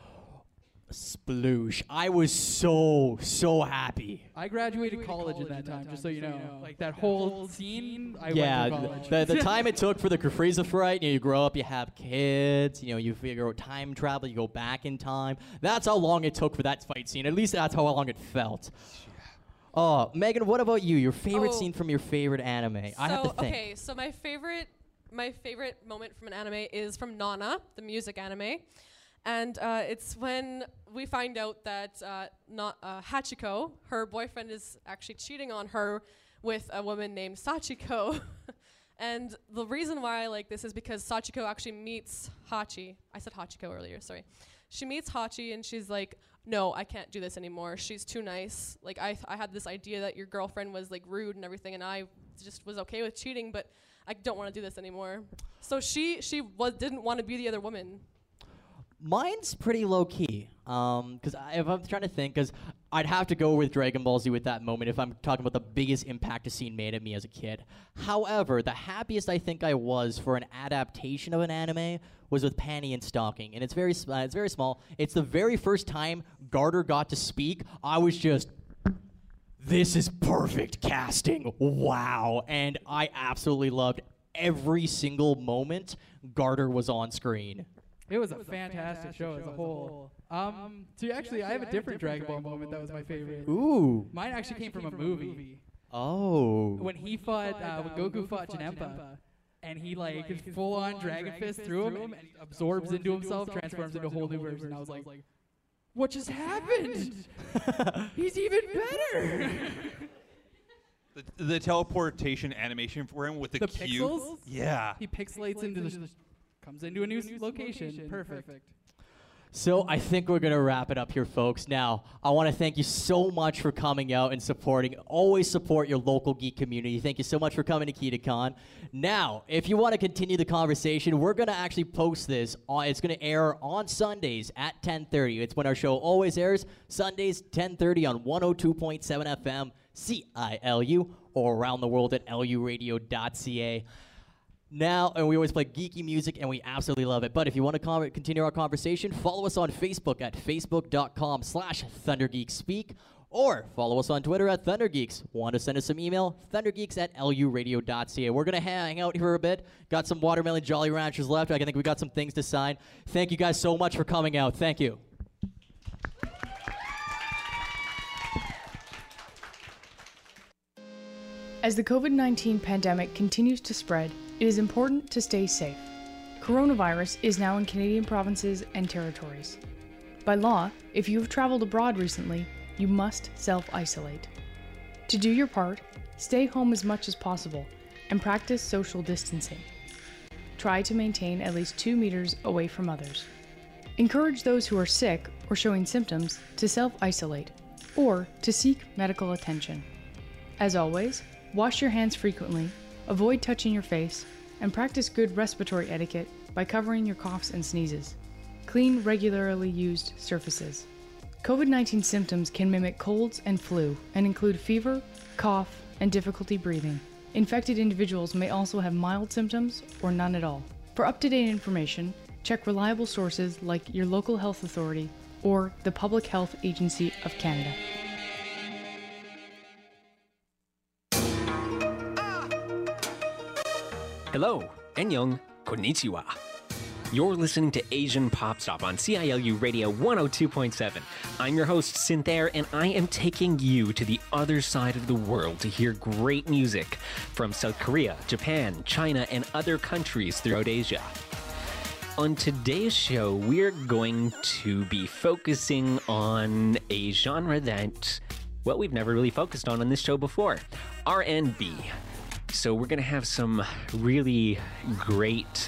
[SPEAKER 1] sploosh! I was so happy.
[SPEAKER 4] I graduated college in that time, just so you know. Like that whole scene, I went to college.
[SPEAKER 1] The time it took for the Frieza fight, you grow up, you have kids, you figure out time travel, you go back in time. That's how long it took for that fight scene. At least that's how long it felt. Oh, Megan, what about you? Your favorite scene from your favorite anime? I have to think.
[SPEAKER 3] Okay, so my favorite moment from an anime is from Nana, the music anime. And it's when we find out that Hachiko, her boyfriend, is actually cheating on her with a woman named Sachiko. And the reason why I like this is because Sachiko actually meets Hachi. I said Hachiko earlier, sorry. She meets Hachi and she's like, no, I can't do this anymore. She's too nice. Like, I had this idea that your girlfriend was like rude and everything, and I just was okay with cheating, but I don't want to do this anymore. So she didn't want to be the other woman.
[SPEAKER 1] Mine's pretty low key, because if I'm trying to think, because I'd have to go with Dragon Ball Z with that moment if I'm talking about the biggest impact a scene made at me as a kid. However, the happiest I think I was for an adaptation of an anime was with Panty and Stocking, and it's very small. It's the very first time Garter got to speak. I was just, this is perfect casting. Wow, and I absolutely loved every single moment Garter was on screen.
[SPEAKER 4] It was a fantastic show as a whole. So actually, I have a different Dragon Ball moment that was my favorite.
[SPEAKER 1] Ooh.
[SPEAKER 4] Mine actually came from a movie.
[SPEAKER 1] Oh.
[SPEAKER 4] When he fought, when Goku fought Janemba, and he like full-on Dragon Fist through him, and he absorbs into himself, transforms into a whole new version. I was like, what just happened? He's even better.
[SPEAKER 2] The teleportation animation for him with the cube.
[SPEAKER 4] Pixels?
[SPEAKER 2] Yeah.
[SPEAKER 4] He pixelates into the... comes into a new location. Perfect.
[SPEAKER 1] So I think we're going to wrap it up here, folks. Now, I want to thank you so much for coming out and supporting. Always support your local geek community. Thank you so much for coming to KitaCon. Now, if you want to continue the conversation, we're going to actually post this. It's going to air on Sundays at 10:30. It's when our show always airs, Sundays, 10:30 on 102.7 FM, CILU, or around the world at luradio.ca. Now, and we always play geeky music, and we absolutely love it. But if you want to continue our conversation, follow us on Facebook at facebook.com/ThunderGeeksSpeak, or follow us on Twitter at ThunderGeeks. Want to send us some email? ThunderGeeks@luradio.ca. We're going to hang out here for a bit. Got some Watermelon Jolly Ranchers left. I think we got some things to sign. Thank you guys so much for coming out. Thank you.
[SPEAKER 8] As the COVID-19 pandemic continues to spread, it is important to stay safe. Coronavirus is now in Canadian provinces and territories. By law, if you have traveled abroad recently, you must self-isolate. To do your part, stay home as much as possible and practice social distancing. Try to maintain at least 2 meters away from others. Encourage those who are sick or showing symptoms to self-isolate or to seek medical attention. As always, wash your hands frequently, avoid touching your face, and practice good respiratory etiquette by covering your coughs and sneezes. Clean regularly used surfaces. COVID-19 symptoms can mimic colds and flu and include fever, cough, and difficulty breathing. Infected individuals may also have mild symptoms or none at all. For up-to-date information, check reliable sources like your local health authority or the Public Health Agency of Canada.
[SPEAKER 15] Hello, Annyeong, konnichiwa. You're listening to Asian Pop Stop on CILU Radio 102.7. I'm your host, Synthair, and I am taking you to the other side of the world to hear great music from South Korea, Japan, China, and other countries throughout Asia. On today's show, we're going to be focusing on a genre that, well, we've never really focused on this show before, R&B. So we're going to have some really great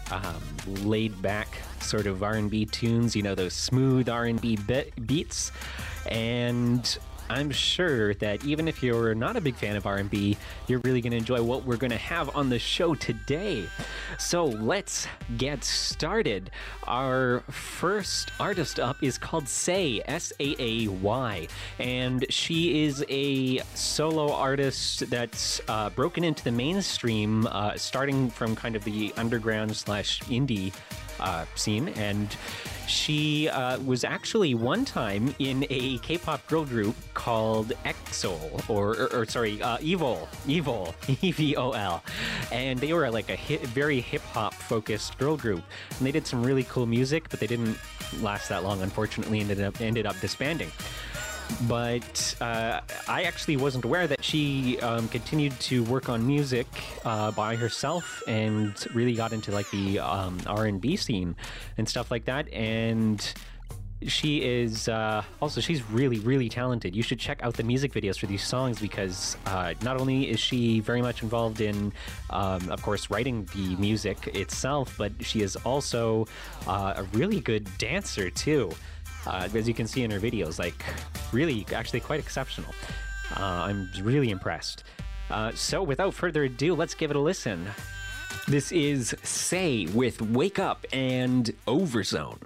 [SPEAKER 15] laid-back sort of R&B tunes, you know, those smooth R&B beats. And I'm sure that even if you're not a big fan of R&B, you're really going to enjoy what we're going to have on the show today. So let's get started. Our first artist up is called Saay, S-A-A-Y, and she is a solo artist that's broken into the mainstream, starting from kind of the underground / indie scene, and she was actually one time in a K-pop girl group called EXO, EVOL, E-V-O-L, and they were like a very hip-hop focused girl group, and they did some really cool music, but they didn't last that long, unfortunately, ended up disbanding. But I actually wasn't aware that she continued to work on music by herself and really got into like the R&B scene and stuff like that. And she is also, she's really, really talented. You should check out the music videos for these songs because not only is she very much involved in, of course, writing the music itself, but she is also a really good dancer too. As you can see in her videos, like really, actually quite exceptional. I'm really impressed. So without further ado, let's give it a listen. This is Saay with Wake Up and Overzone.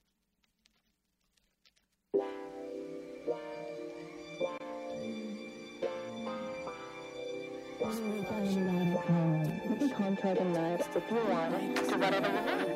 [SPEAKER 16] You can contract a night if you want it. So whatever you want.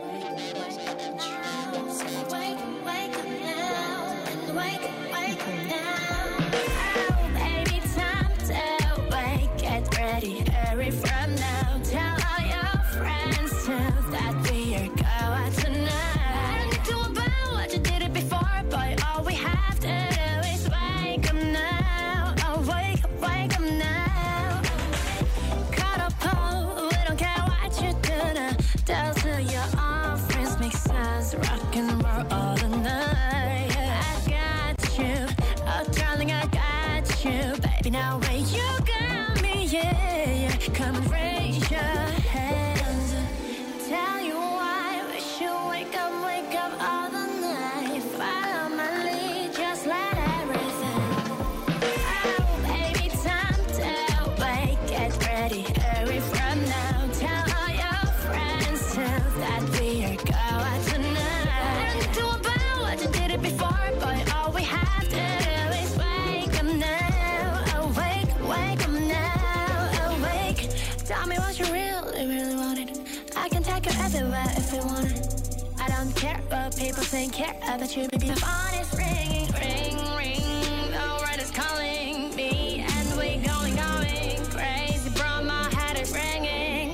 [SPEAKER 16] Wake up now, and wake up now. Oh, baby, time to wake, get ready, hurry from now. Tell all your friends too that we are going tonight. I don't need to about what you did it before, boy. All we have to do is wake up now. Oh, wake up now. Cut up, oh, we don't care what you do now. Tell to your own friends, make sense, rock and roll all the night. I got you, oh darling, I got you, baby. Now when you got me, yeah, come and raise your hands. Tell you why we should wake up all the night. Follow my lead, just let everything. Oh, baby, time to wake, get ready, hurry from now. Tell all your friends too that we are going tonight. I don't do about what you did it before, boy. All we have to do is wake up now. Wake up now, awake. Tell me what you really wanted. I can take you everywhere if you want it. I don't care what people think, care about you, baby. The phone is ringing, ring. The word is calling me, and we going crazy, bro. My head is ringing.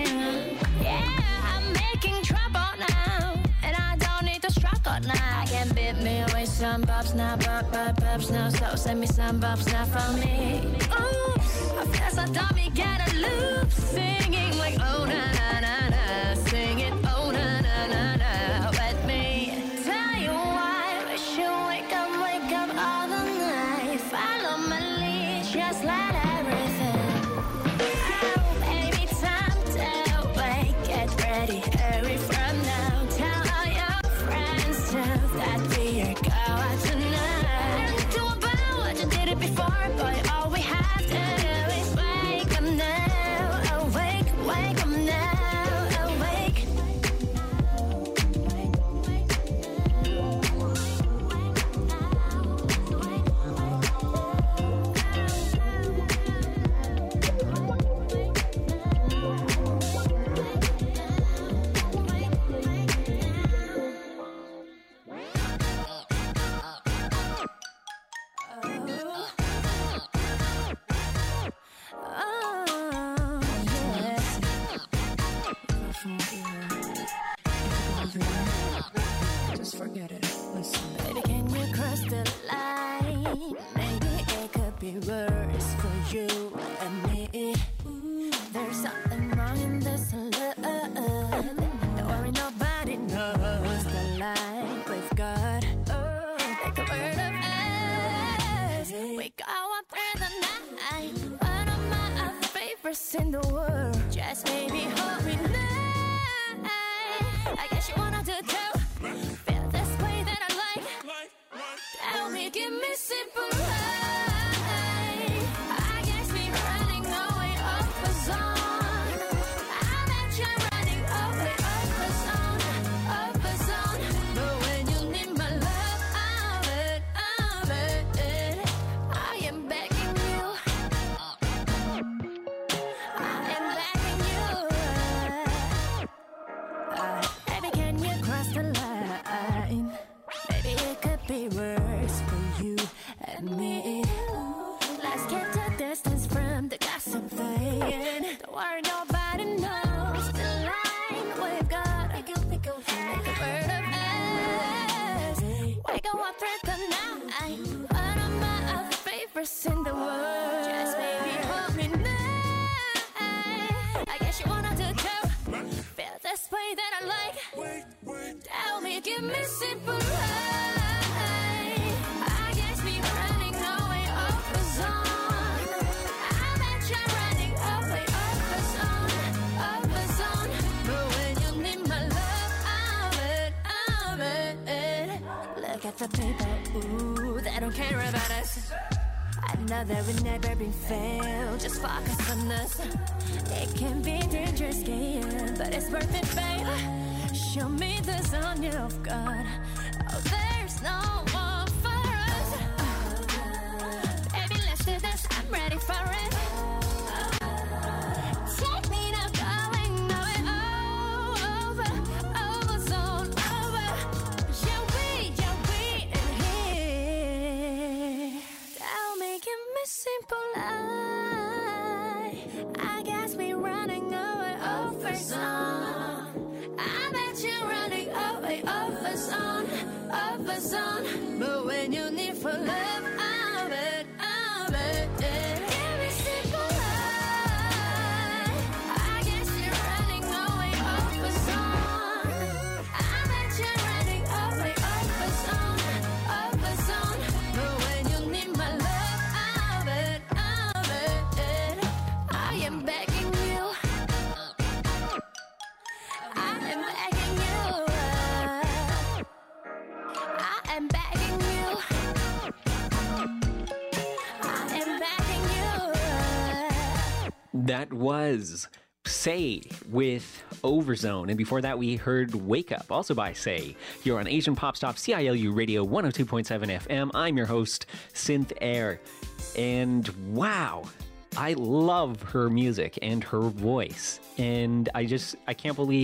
[SPEAKER 16] Yeah, I'm making trouble now, and I don't need to struggle now. I can beat me with some bobs now, bobs now. So send me some bobs now from me. Ooh, I feel so dummy, get a loop, singing like oh na na na na, sing it oh na na na na. Let me tell you why we should wake up all the night. Follow my lead, just let everything. Oh, baby, time to wake, get ready, hurry from now. Tell all your friends too that we are going tonight. I don't do about what you did it before, boy. All we have to do is wake up now. Wake up now, awake. Just forget it. Listen. Baby, can you cross the line? Maybe it could be worse for you and me. There's something wrong in this love. Don't worry, nobody knows the line with God. Like the word of us. We go up through the night. One of my other favorites in the world. Just baby, hold me now. Tell me, give me simple life. I guess me running away off the zone. I bet you're running away off the zone. But when you need my love, I'll bet I am begging you. I am begging you. Baby, can you cross the line? Maybe it could be worse for you and me. Let's keep the distance from the gossip thing. Don't worry, nobody knows the line we've got. Make a word of us. We go up through the night. One of my other favorites in the world. Just baby, hold me now. I guess you wanted to go. Feel this way that I like. Tell me, give me simple life. I guess me running away off the zone. I bet you're running away off the zone. But when you need my love, I'll bet. Look at the people, ooh, they don't care about us. I know that we've never been failed. Just focus on us. It can be a dangerous game, but it's worth it, babe. Show me the zone you've got. Oh, there's no one for us. Baby, let's do this. I'm ready for it. Take me now, going over zone, over. Yeah, we in here. Tell me, give me simple life. I guess we running away over zone. I bet you're running away over zone. But when you need for love, I'll bet. Give me simple life. I guess you're running away over zone. I bet you're running away over zone. But when you need my love, I'll bet. I am begging you. I am begging you. I am begging you. I am begging you.
[SPEAKER 15] That was Say with Overzone. And before that, we heard Wake Up, also by Say. You're on Asian Pop Stop, CILU Radio 102.7 FM. I'm your host, Synth Air. And wow, I love her music and her voice. And I can't believe